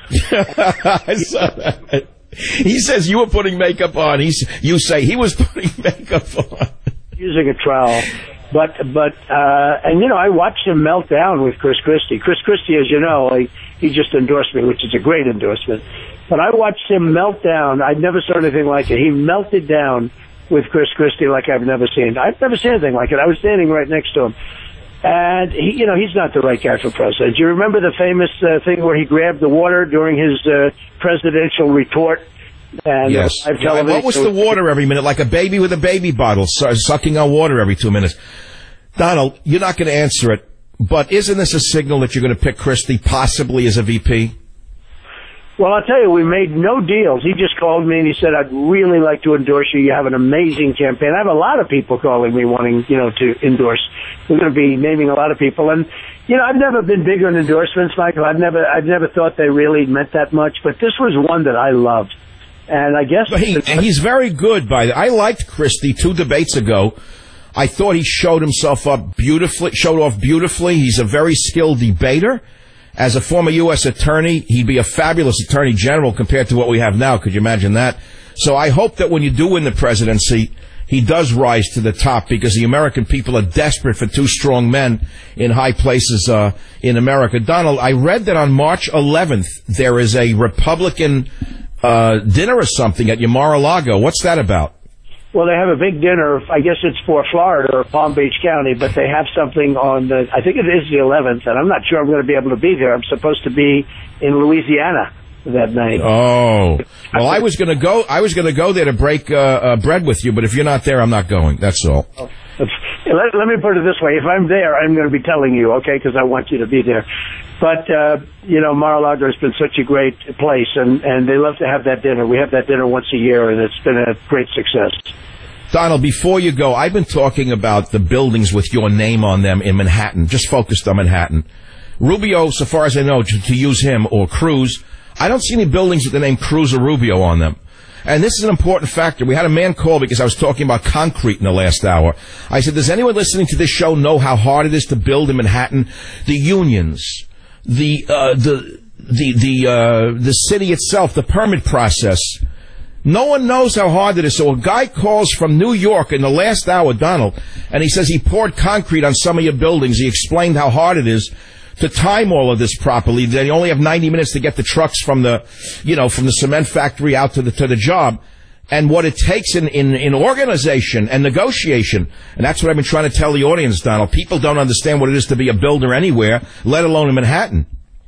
I saw that. He says you were putting makeup on. You say he was putting makeup on. Using a trowel. But and, you know, I watched him melt down with Chris Christie. Chris Christie, as you know, he just endorsed me, which is a great endorsement. But I watched him melt down. I'd never saw anything like it. He melted down with Chris Christie like I've never seen. I've never seen anything like it. I was standing right next to him. And, he's not the right guy for president. Do you remember the famous thing where he grabbed the water during his presidential retort? And, yes. What was the water every minute? Like a baby with a baby bottle, sucking on water every 2 minutes. Donald, you're not going to answer it, but isn't this a signal that you're going to pick Christie possibly as a VP? Well, I'll tell you, we made no deals. He just called me and he said, I'd really like to endorse you. You have an amazing campaign. I have a lot of people calling me wanting, to endorse. We're going to be naming a lot of people. And, I've never been big on endorsements, Michael. I've never thought they really meant that much. But this was one that I loved. And I guess... And he's very good by that. I liked Christie 2 debates ago. I thought he showed off beautifully. He's a very skilled debater. As a former U.S. attorney, he'd be a fabulous attorney general compared to what we have now. Could you imagine that? So I hope that when you do win the presidency, he does rise to the top, because the American people are desperate for 2 strong men in high places in America. Donald, I read that on March 11th, there is a Republican dinner or something at your Mar-a-Lago. What's that about? Well, they have a big dinner. I guess it's for Florida or Palm Beach County, but they have something on I think it is the 11th, and I'm not sure I'm going to be able to be there. I'm supposed to be in Louisiana that night. Oh. Well, I was going to go there to break bread with you, but if you're not there, I'm not going. That's all. Let me put it this way. If I'm there, I'm going to be telling you, okay, because I want you to be there. But, Mar-a-Lago has been such a great place, and they love to have that dinner. We have that dinner once a year, and it's been a great success. Donald, before you go, I've been talking about the buildings with your name on them in Manhattan, just focused on Manhattan. Rubio, so far as I know, to use him, or Cruz, I don't see any buildings with the name Cruz or Rubio on them. And this is an important factor. We had a man call because I was talking about concrete in the last hour. I said, does anyone listening to this show know how hard it is to build in Manhattan? The unions, the city itself, the permit process. No one knows how hard it is. So a guy calls from New York in the last hour, Donald, and he says he poured concrete on some of your buildings. He explained how hard it is to time all of this properly. They only have 90 minutes to get the trucks from the cement factory out to the job, and what it takes in organization and negotiation. And that's what I've been trying to tell the audience, Donald. People don't understand what it is to be a builder anywhere, let alone in Manhattan.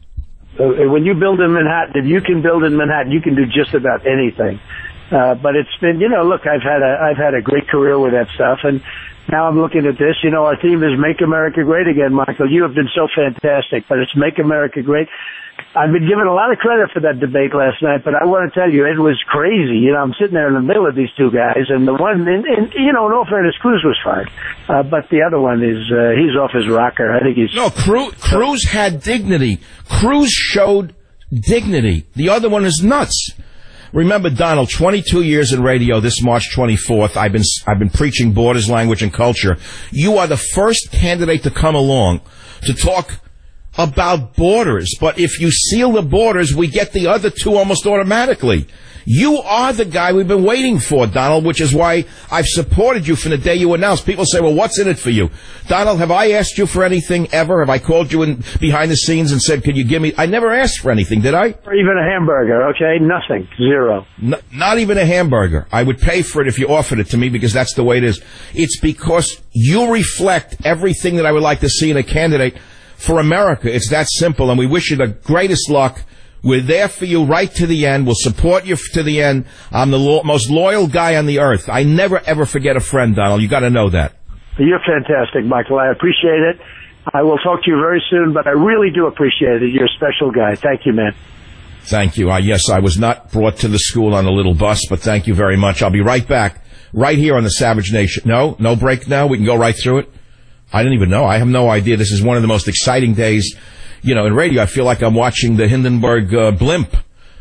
When you build in Manhattan, if you can build in Manhattan, you can do just about anything. But it's been, look, I've had a great career with that stuff, and now I'm looking at this. Our theme is Make America Great Again, Michael. You have been so fantastic, but it's Make America Great. I've been given a lot of credit for that debate last night, but I want to tell you, it was crazy. I'm sitting there in the middle of these 2 guys, and the one, in all fairness, Cruz was fine. But the other one is, he's off his rocker. I think he's... No, Cruz had dignity. Cruz showed dignity. The other one is nuts. Remember, Donald, 22 years in radio, this March 24th, I've been preaching borders, language, and culture. You are the first candidate to come along to talk about borders. But if you seal the borders, we get the other 2 almost automatically. You are the guy we've been waiting for, Donald, which is why I've supported you from the day you announced. People say, well, what's in it for you? Donald, have I asked you for anything ever? Have I called you in behind the scenes and said, could you give me... I never asked for anything, did I? Or even a hamburger, okay? Nothing. Zero. Not even a hamburger. I would pay for it if you offered it to me, because that's the way it is. It's because you reflect everything that I would like to see in a candidate for America. It's that simple, and we wish you the greatest luck. We're there for you right to the end. We'll support you to the end. I'm the most loyal guy on the earth. I never, ever forget a friend, Donald. You got to know that. You're fantastic, Michael. I appreciate it. I will talk to you very soon, but I really do appreciate it. You're a special guy. Thank you, man. Thank you. Yes, I was not brought to the school on a little bus, but thank you very much. I'll be right back, right here on the Savage Nation. No break now? We can go right through it? I didn't even know. I have no idea. This is one of the most exciting days. In radio, I feel like I'm watching the Hindenburg blimp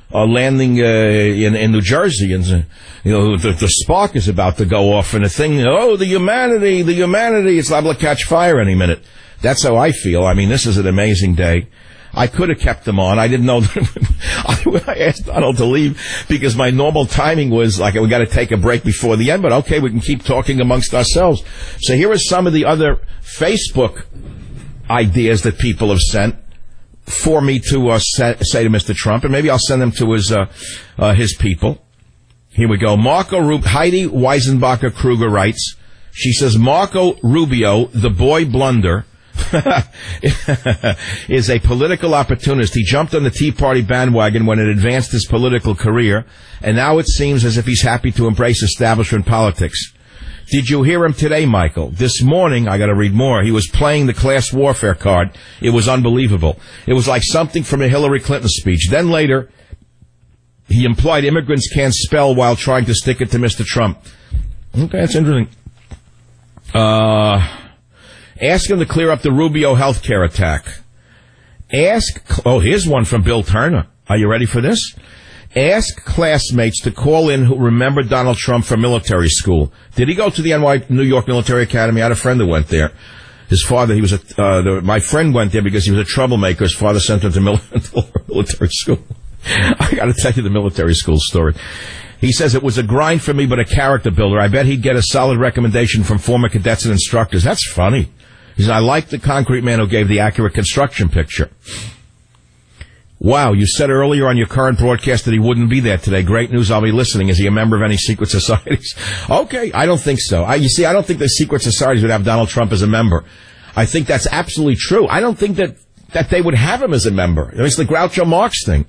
landing in New Jersey, and the spark is about to go off, and the thing, the humanity, it's liable to catch fire any minute. That's how I feel. I mean, this is an amazing day. I could have kept them on. I didn't know. I asked Donald to leave because my normal timing was like, we got to take a break before the end, but okay, we can keep talking amongst ourselves. So here are some of the other Facebook ideas that people have sent for me to say to Mr. Trump, and maybe I'll send them to his people. Here we go. Heidi Weisenbacher Kruger writes, she says, Marco Rubio, the boy blunder, is a political opportunist. He jumped on the Tea Party bandwagon when it advanced his political career, and now it seems as if he's happy to embrace establishment politics. Did you hear him today, Michael? This morning, I got to read more, he was playing the class warfare card. It was unbelievable. It was like something from a Hillary Clinton speech. Then later, he implied immigrants can't spell while trying to stick it to Mr. Trump. Okay, that's interesting. Ask him to clear up the Rubio healthcare attack. Here's one from Bill Turner. Are you ready for this? Ask classmates to call in who remember Donald Trump from military school. Did he go to the New York Military Academy? I had a friend who went there. His father, my friend went there because he was a troublemaker. His father sent him to military school. I got to tell you the military school story. He says, it was a grind for me, but a character builder. I bet he'd get a solid recommendation from former cadets and instructors. That's funny. He said, I like the concrete man who gave the accurate construction picture. Wow, you said earlier on your current broadcast that he wouldn't be there today. Great news, I'll be listening. Is he a member of any secret societies? Okay, I don't think so. I don't think the secret societies would have Donald Trump as a member. I think that's absolutely true. I don't think that they would have him as a member. It's the Groucho Marx thing.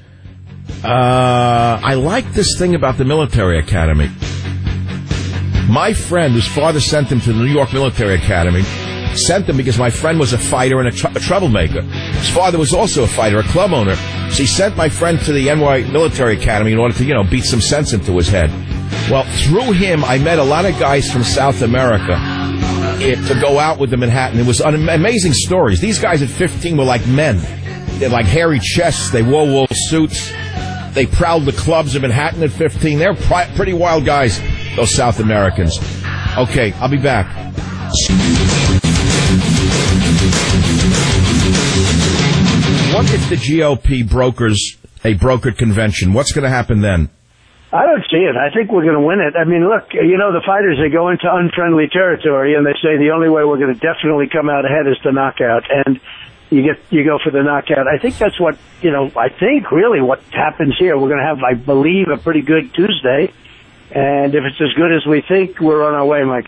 I like this thing about the military academy. My friend, whose father sent him to the New York Military Academy, sent him because my friend was a fighter and a troublemaker. His father was also a fighter, a club owner. So he sent my friend to the NY Military Academy in order to, beat some sense into his head. Well, through him, I met a lot of guys from South America to go out with the Manhattan. It was amazing stories. These guys at 15 were like men. They had like hairy chests. They wore wool suits. They prowled the clubs of Manhattan at 15. They're pretty wild guys, those South Americans. Okay, I'll be back. What if the GOP brokers a brokered convention? What's going to happen then? I don't see it. I think we're going to win it. I mean, look, the fighters, they go into unfriendly territory and they say the only way we're going to definitely come out ahead is the knockout. And you go for the knockout. I think that's what, I think really what happens here. We're going to have, I believe, a pretty good Tuesday. And if it's as good as we think, we're on our way, Mike.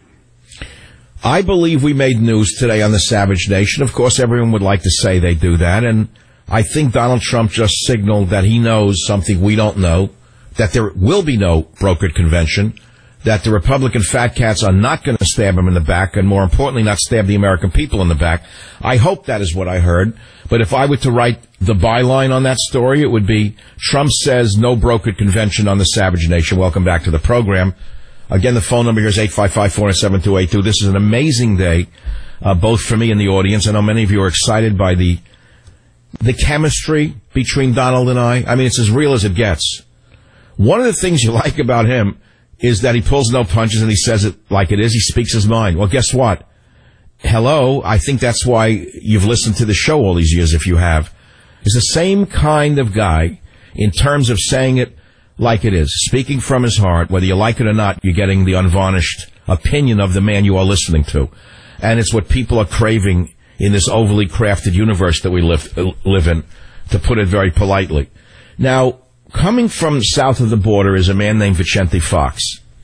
I believe we made news today on the Savage Nation. Of course, everyone would like to say they do that. And I think Donald Trump just signaled that he knows something we don't know, that there will be no brokered convention, that the Republican fat cats are not going to stab him in the back, and more importantly, not stab the American people in the back. I hope that is what I heard. But if I were to write the byline on that story, it would be, Trump says no brokered convention on the Savage Nation. Welcome back to the program. Again, the phone number here is 855-407-282. This is an amazing day, both for me and the audience. I know many of you are excited by the chemistry between Donald and I. I mean, it's as real as it gets. One of the things you like about him is that he pulls no punches and he says it like it is. He speaks his mind. Well, guess what? Hello, I think that's why you've listened to the show all these years, if you have. He's the same kind of guy in terms of saying it like it is, speaking from his heart. Whether you like it or not, you're getting the unvarnished opinion of the man you are listening to. And it's what people are craving in this overly crafted universe that we live in, to put it very politely. Now, coming from south of the border is a man named Vicente Fox.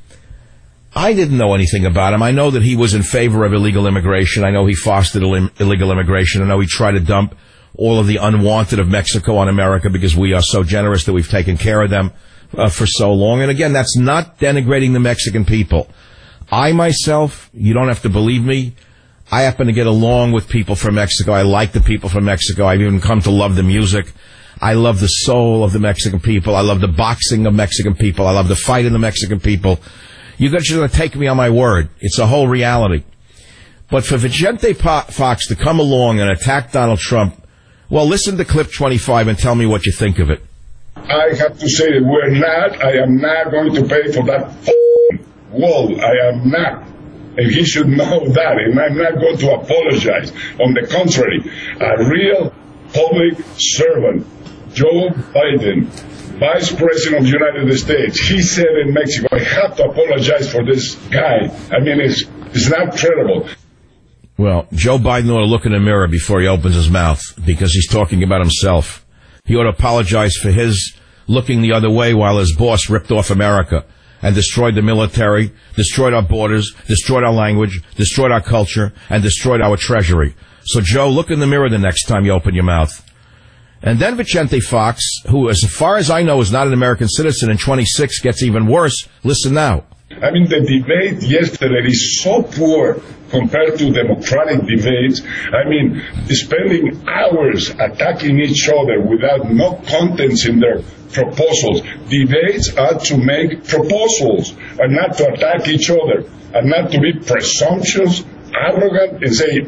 I didn't know anything about him. I know that he was in favor of illegal immigration. I know he fostered illegal immigration. I know he tried to dump all of the unwanted of Mexico on America because we are so generous that we've taken care of them for so long. And again, that's not denigrating the Mexican people. I myself, you don't have to believe me, I happen to get along with people from Mexico. I like the people from Mexico. I've even come to love the music. I love the soul of the Mexican people. I love the boxing of Mexican people. I love the fight of the Mexican people. You're just going to take me on my word. It's a whole reality. But for Vicente Fox to come along and attack Donald Trump, well, listen to clip 25 and tell me what you think of it. I have to say that I am not going to pay for that wall. I am not. And he should know that. And I'm not going to apologize. On the contrary, a real public servant, Joe Biden, Vice President of the United States, he said in Mexico, I have to apologize for this guy. I mean, it's not credible. Well, Joe Biden ought to look in the mirror before he opens his mouth, because he's talking about himself. He ought to apologize for his looking the other way while his boss ripped off America and destroyed the military, destroyed our borders, destroyed our language, destroyed our culture, and destroyed our treasury. So, Joe, look in the mirror the next time you open your mouth. And then Vicente Fox, who, as far as I know, is not an American citizen, and 26 gets even worse. Listen now. I mean, the debate yesterday is so poor compared to democratic debates. I mean, spending hours attacking each other without no contents in their proposals. Debates are to make proposals and not to attack each other and not to be presumptuous, arrogant, and say,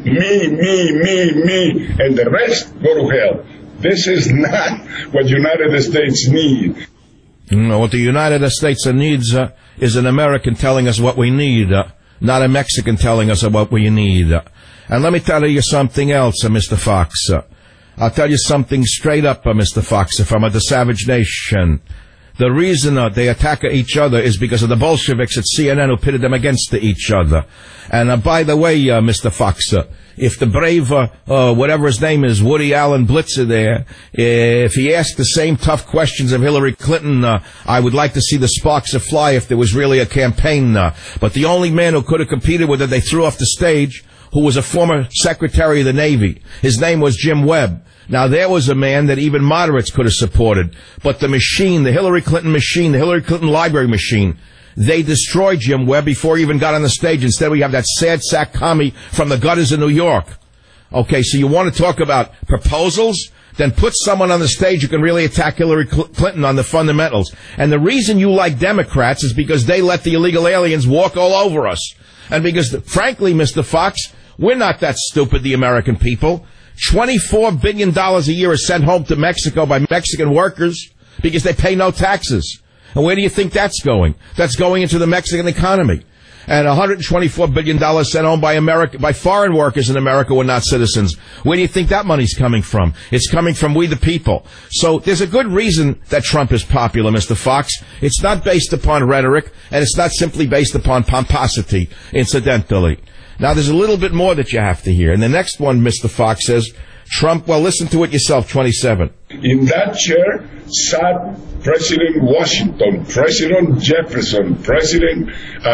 me, and the rest go to hell. This is not what United States need. No, what the United States needs is an American telling us what we need, not a Mexican telling us what we need. And let me tell you something else, Mr. Fox. I'll tell you something straight up, Mr. Fox, from the Savage Nation. The reason they attack each other is because of the Bolsheviks at CNN who pitted them against each other. And by the way, Mr. Fox, if the brave, whatever his name is, Woody Allen Blitzer there, if he asked the same tough questions of Hillary Clinton, I would like to see the sparks fly if there was really a campaign. But the only man who could have competed with it, they threw off the stage, who was a former Secretary of the Navy. His name was Jim Webb. Now, there was a man that even moderates could have supported. But the machine, the Hillary Clinton machine, the Hillary Clinton library machine, they destroyed Jim Webb before he even got on the stage. Instead, we have that sad sack commie from the gutters of New York. Okay, so you want to talk about proposals? Then put someone on the stage who can really attack Hillary Clinton on the fundamentals. And the reason you like Democrats is because they let the illegal aliens walk all over us. And because, frankly, Mr. Fox, we're not that stupid, the American people. $24 billion a year is sent home to Mexico by Mexican workers because they pay no taxes. And where do you think that's going? That's going into the Mexican economy. And $124 billion sent home by foreign workers in America who are not citizens. Where do you think that money's coming from? It's coming from we the people. So there's a good reason that Trump is popular, Mr. Fox. It's not based upon rhetoric, and it's not simply based upon pomposity, incidentally. Now, there's a little bit more that you have to hear. And the next one, Mr. Fox, says, Trump, well, listen to it yourself, 27. In that chair sat President Washington, President Jefferson, President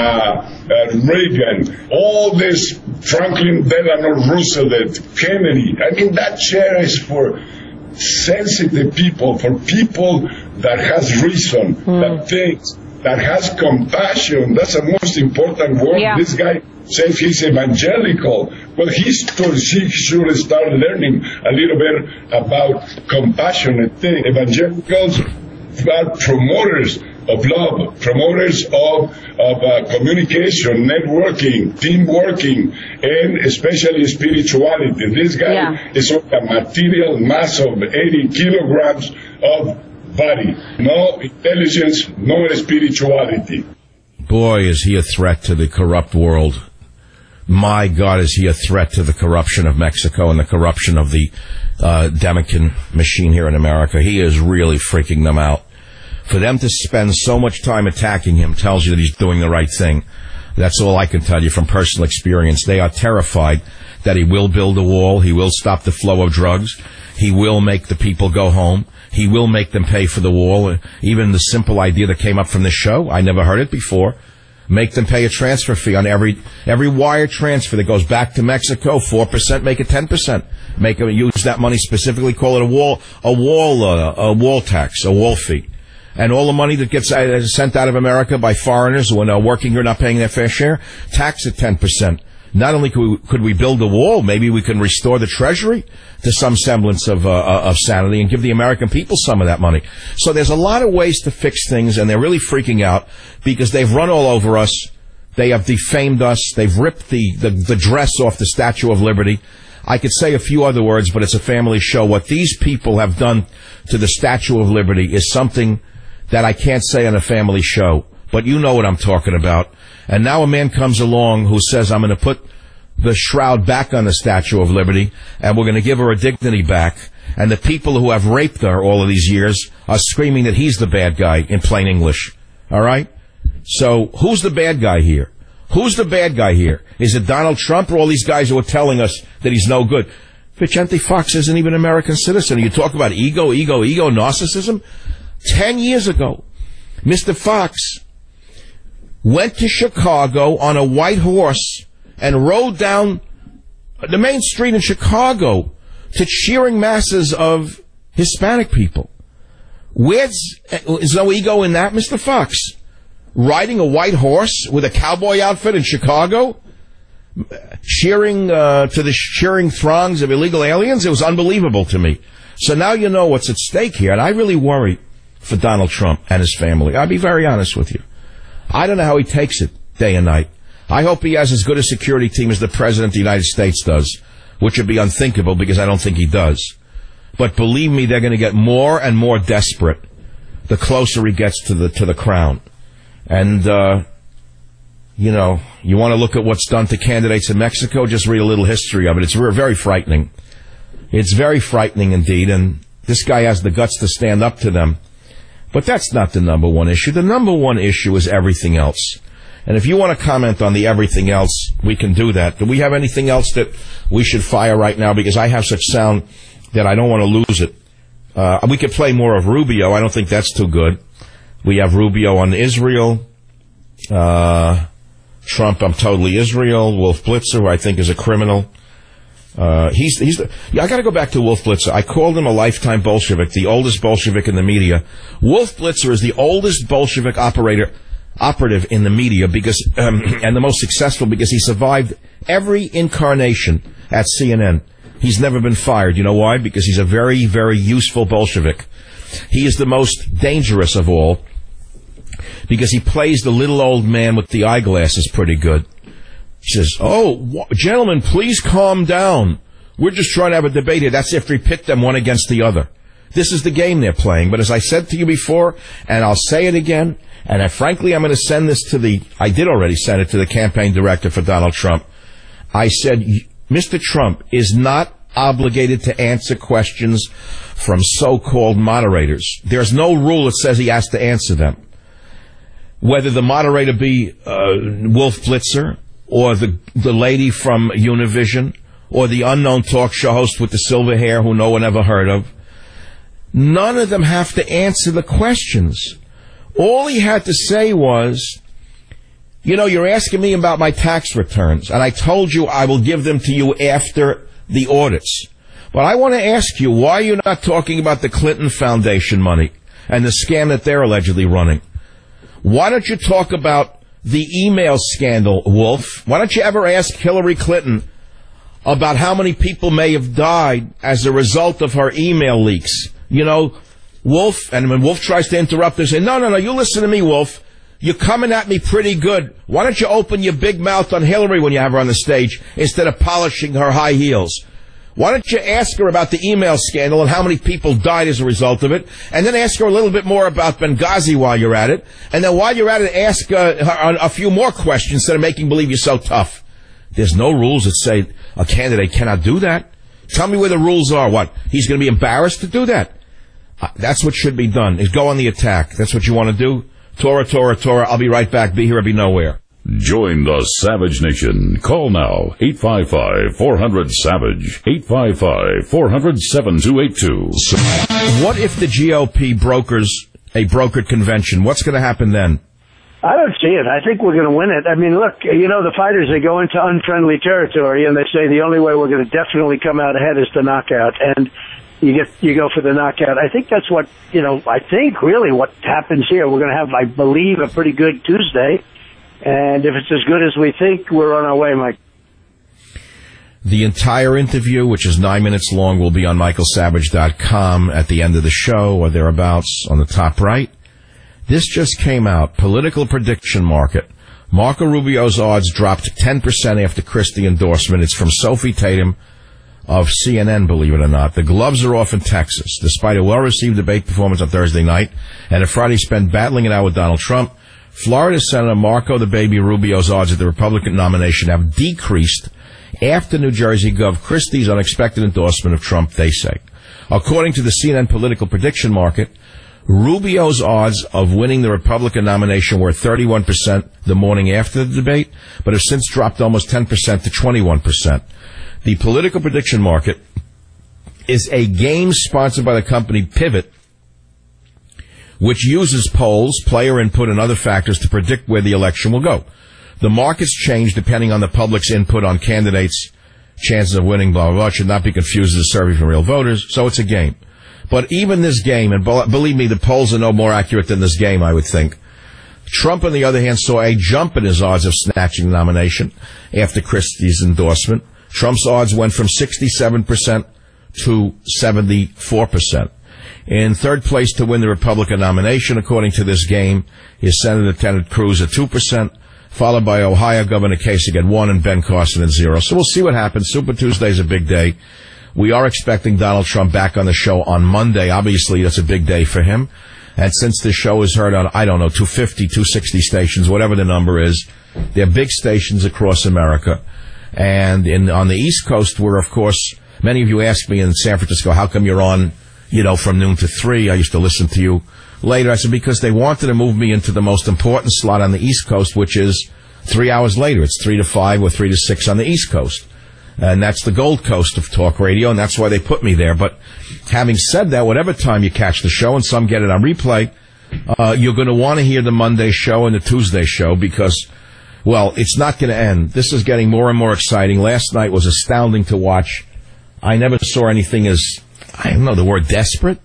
Reagan, all this Franklin Delano Roosevelt, Kennedy. I mean, that chair is for sensitive people, for people that has reason, that thinks, that has compassion. That's the most important word. Yeah. This guy says he's evangelical. Well, he should start learning a little bit about compassionate things. Evangelicals are promoters of love, promoters of communication, networking, team working, and especially spirituality. This guy is on a material mass of 80 kilograms of body. No intelligence, no spirituality. Boy, is he a threat to the corrupt world. My God, is he a threat to the corruption of Mexico and the corruption of the Democrat machine here in America. He is really freaking them out. For them to spend so much time attacking him tells you that he's doing the right thing. That's all I can tell you from personal experience. They are terrified that he will build a wall. He will stop the flow of drugs. He will make the people go home. He will make them pay for the wall. Even the simple idea that came up from this show, I never heard it before. Make them pay a transfer fee on every wire transfer that goes back to Mexico. 4%, make it 10%. Make them use that money specifically. Call it a wall tax, a wall fee. And all the money that gets sent out of America by foreigners who are working here not paying their fair share, tax at 10%. Not only could we build a wall, maybe we can restore the Treasury to some semblance of sanity and give the American people some of that money. So there's a lot of ways to fix things, and they're really freaking out because they've run all over us. They have defamed us. They've ripped the dress off the Statue of Liberty. I could say a few other words, but it's a family show. What these people have done to the Statue of Liberty is something that I can't say on a family show, but you know what I'm talking about. And now a man comes along who says, I'm going to put the shroud back on the Statue of Liberty, and we're going to give her her dignity back. And the people who have raped her all of these years are screaming that he's the bad guy in plain English. All right? So who's the bad guy here? Who's the bad guy here? Is it Donald Trump or all these guys who are telling us that he's no good? Vicente Fox isn't even an American citizen. You talk about ego, narcissism. 10 years ago, Mr. Fox went to Chicago on a white horse and rode down the main street in Chicago to cheering masses of Hispanic people. Is no ego in that, Mr. Fox? Riding a white horse with a cowboy outfit in Chicago, cheering to the cheering throngs of illegal aliens? It was unbelievable to me. So now you know what's at stake here, and I really worry for Donald Trump and his family. I'll be very honest with you. I don't know how he takes it day and night. I hope he has as good a security team as the President of the United States does, which would be unthinkable because I don't think he does. But believe me, they're going to get more and more desperate the closer he gets to the crown. And, you know, you want to look at what's done to candidates in Mexico, just read a little history of it. It's very frightening. It's very frightening indeed, and this guy has the guts to stand up to them. But that's not the number one issue. The number one issue is everything else. And if you want to comment on the everything else, we can do that. Do we have anything else that we should fire right now? Because I have such sound that I don't want to lose it. We could play more of Rubio. I don't think that's too good. We have Rubio on Israel. Trump, I'm totally Israel. Wolf Blitzer, who I think is a criminal. I got to go back to Wolf Blitzer. I called him a lifetime Bolshevik, the oldest Bolshevik in the media. Wolf Blitzer is the oldest Bolshevik operative in the media because, and the most successful because he survived every incarnation at CNN. He's never been fired. You know why? Because he's a very, very useful Bolshevik. He is the most dangerous of all because he plays the little old man with the eyeglasses pretty good. He says, gentlemen, please calm down. We're just trying to have a debate here. That's after he pit them one against the other. This is the game they're playing. But as I said to you before, and I'll say it again, and frankly, I'm going to send this I did already send it to the campaign director for Donald Trump. I said, Mr. Trump is not obligated to answer questions from so-called moderators. There's no rule that says he has to answer them. Whether the moderator be Wolf Blitzer, or the lady from Univision, or the unknown talk show host with the silver hair who no one ever heard of, none of them have to answer the questions. All he had to say was, you know, you're asking me about my tax returns, and I told you I will give them to you after the audits. But I want to ask you, why are you not talking about the Clinton Foundation money and the scam that they're allegedly running? Why don't you talk about the email scandal, Wolf? Why don't you ever ask Hillary Clinton about how many people may have died as a result of her email leaks? You know, Wolf, and when Wolf tries to interrupt, they say, no, you listen to me, Wolf. You're coming at me pretty good. Why don't you open your big mouth on Hillary when you have her on the stage instead of polishing her high heels? Why don't you ask her about the email scandal and how many people died as a result of it, and then ask her a little bit more about Benghazi while you're at it, and then while you're at it, ask her a few more questions instead of making believe you're so tough. There's no rules that say a candidate cannot do that. Tell me where the rules are. What? He's going to be embarrassed to do that? That's what should be done, is go on the attack. That's what you want to do? Torah. I'll be right back. Be here or be nowhere. Join the Savage Nation. Call now, 855-400-SAVAGE, 855-400-7282. What if the GOP brokers a brokered convention? What's going to happen then? I don't see it. I think we're going to win it. I mean, look, you know, the fighters, they go into unfriendly territory, and they say the only way we're going to definitely come out ahead is the knockout. And you go for the knockout. I think that's what, you know, I think really what happens here. We're going to have, I believe, a pretty good Tuesday. And if it's as good as we think, we're on our way, Mike. The entire interview, which is 9 minutes long, will be on michaelsavage.com at the end of the show or thereabouts on the top right. This just came out. Political prediction market. Marco Rubio's odds dropped 10% after Christie endorsement. It's from Sophie Tatum of CNN, believe it or not. The gloves are off in Texas. Despite a well-received debate performance on Thursday night and a Friday spent battling it out with Donald Trump, Florida Senator Marco the Baby Rubio's odds at the Republican nomination have decreased after New Jersey Gov. Christie's unexpected endorsement of Trump, they say. According to the CNN political prediction market, Rubio's odds of winning the Republican nomination were 31% the morning after the debate, but have since dropped almost 10% to 21%. The political prediction market is a game sponsored by the company Pivot, which uses polls, player input, and other factors to predict where the election will go. The markets change depending on the public's input on candidates' chances of winning, blah, blah, blah. It should not be confused as a survey from real voters, so it's a game. But even this game, and believe me, the polls are no more accurate than this game, I would think. Trump, on the other hand, saw a jump in his odds of snatching the nomination after Christie's endorsement. Trump's odds went from 67% to 74%. In third place to win the Republican nomination, according to this game, is Senator Ted Cruz at 2%, followed by Ohio Governor Kasich at 1% and Ben Carson at 0%. So we'll see what happens. Super Tuesday is a big day. We are expecting Donald Trump back on the show on Monday. Obviously, that's a big day for him. And since the show is heard on, 250, 260 stations, whatever the number is, they're big stations across America. And on the East Coast, where, of course, many of you ask me in San Francisco, how come you're on, from noon to 3? I used to listen to you later. I said, because they wanted to move me into the most important slot on the East Coast, which is 3 hours later. It's 3 to 5 or 3 to 6 on the East Coast. And that's the Gold Coast of talk radio, and that's why they put me there. But having said that, whatever time you catch the show, and some get it on replay, you're going to want to hear the Monday show and the Tuesday show because, well, it's not going to end. This is getting more and more exciting. Last night was astounding to watch. I never saw anything as, I don't know the word, desperate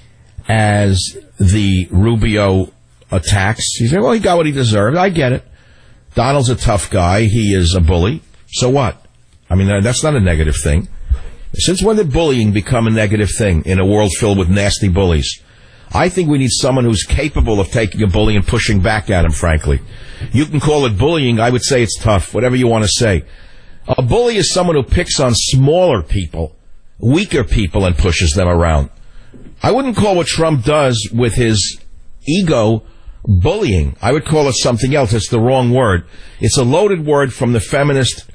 as the Rubio attacks. He said, well, he got what he deserved. I get it. Donald's a tough guy. He is a bully. So what? I mean, that's not a negative thing. Since when did bullying become a negative thing in a world filled with nasty bullies? I think we need someone who's capable of taking a bully and pushing back at him, frankly. You can call it bullying. I would say it's tough, whatever you want to say. A bully is someone who picks on smaller people, weaker people, and pushes them around. I wouldn't call what Trump does with his ego bullying. I would call it something else. It's the wrong word. It's a loaded word from the feminist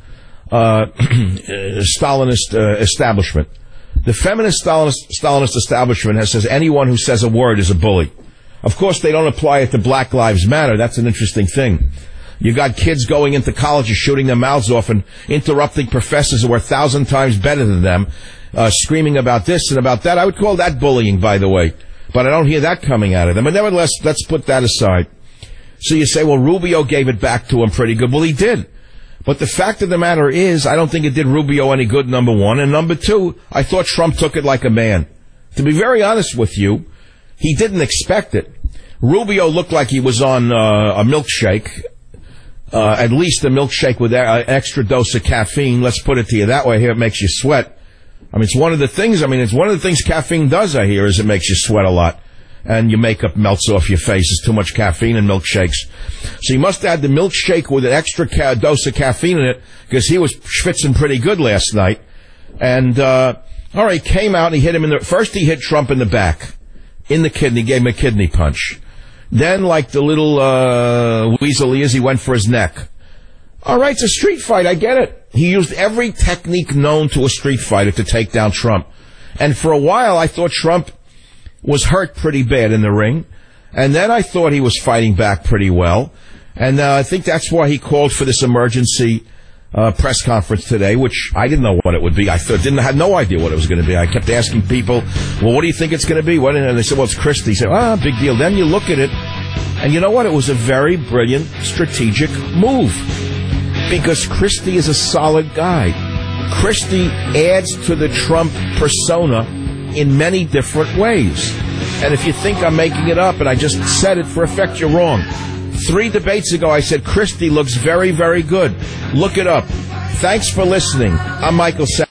Stalinist establishment. The feminist Stalinist establishment says anyone who says a word is a bully. Of course, they don't apply it to Black Lives Matter. That's an interesting thing. You got kids going into colleges, shooting their mouths off and interrupting professors who are 1,000 times better than them, screaming about this and about that. I would call that bullying, by the way. But I don't hear that coming out of them. But nevertheless, let's put that aside. So you say, well, Rubio gave it back to him pretty good. Well, he did. But the fact of the matter is, I don't think it did Rubio any good, number one. And number two, I thought Trump took it like a man. To be very honest with you, he didn't expect it. Rubio looked like he was on a milkshake, at least a milkshake with an extra dose of caffeine. Let's put it to you that way. Here, it makes you sweat. I mean, it's one of the things caffeine does, I hear, is it makes you sweat a lot. And your makeup melts off your face. There's too much caffeine in milkshakes. So he must have had the milkshake with an extra dose of caffeine in it because he was schwitzing pretty good last night. And, all right, he came out and he hit him first he hit Trump in the back, in the kidney, gave him a kidney punch. Then, like the little weasel he is, he went for his neck. All right, it's a street fight. I get it. He used every technique known to a street fighter to take down Trump. And for a while, I thought Trump was hurt pretty bad in the ring. And then I thought he was fighting back pretty well. And I think that's why he called for this emergency press conference today, which I didn't know what it would be. I had no idea what it was going to be. I kept asking people, well, what do you think it's going to be? And they said, well, it's Christie. He said, big deal. Then you look at it, and you know what? It was a very brilliant strategic move. Because Christie is a solid guy. Christie adds to the Trump persona in many different ways. And if you think I'm making it up and I just said it for effect, you're wrong. 3 debates ago, I said Christie looks very, very good. Look it up. Thanks for listening. I'm Michael Savage.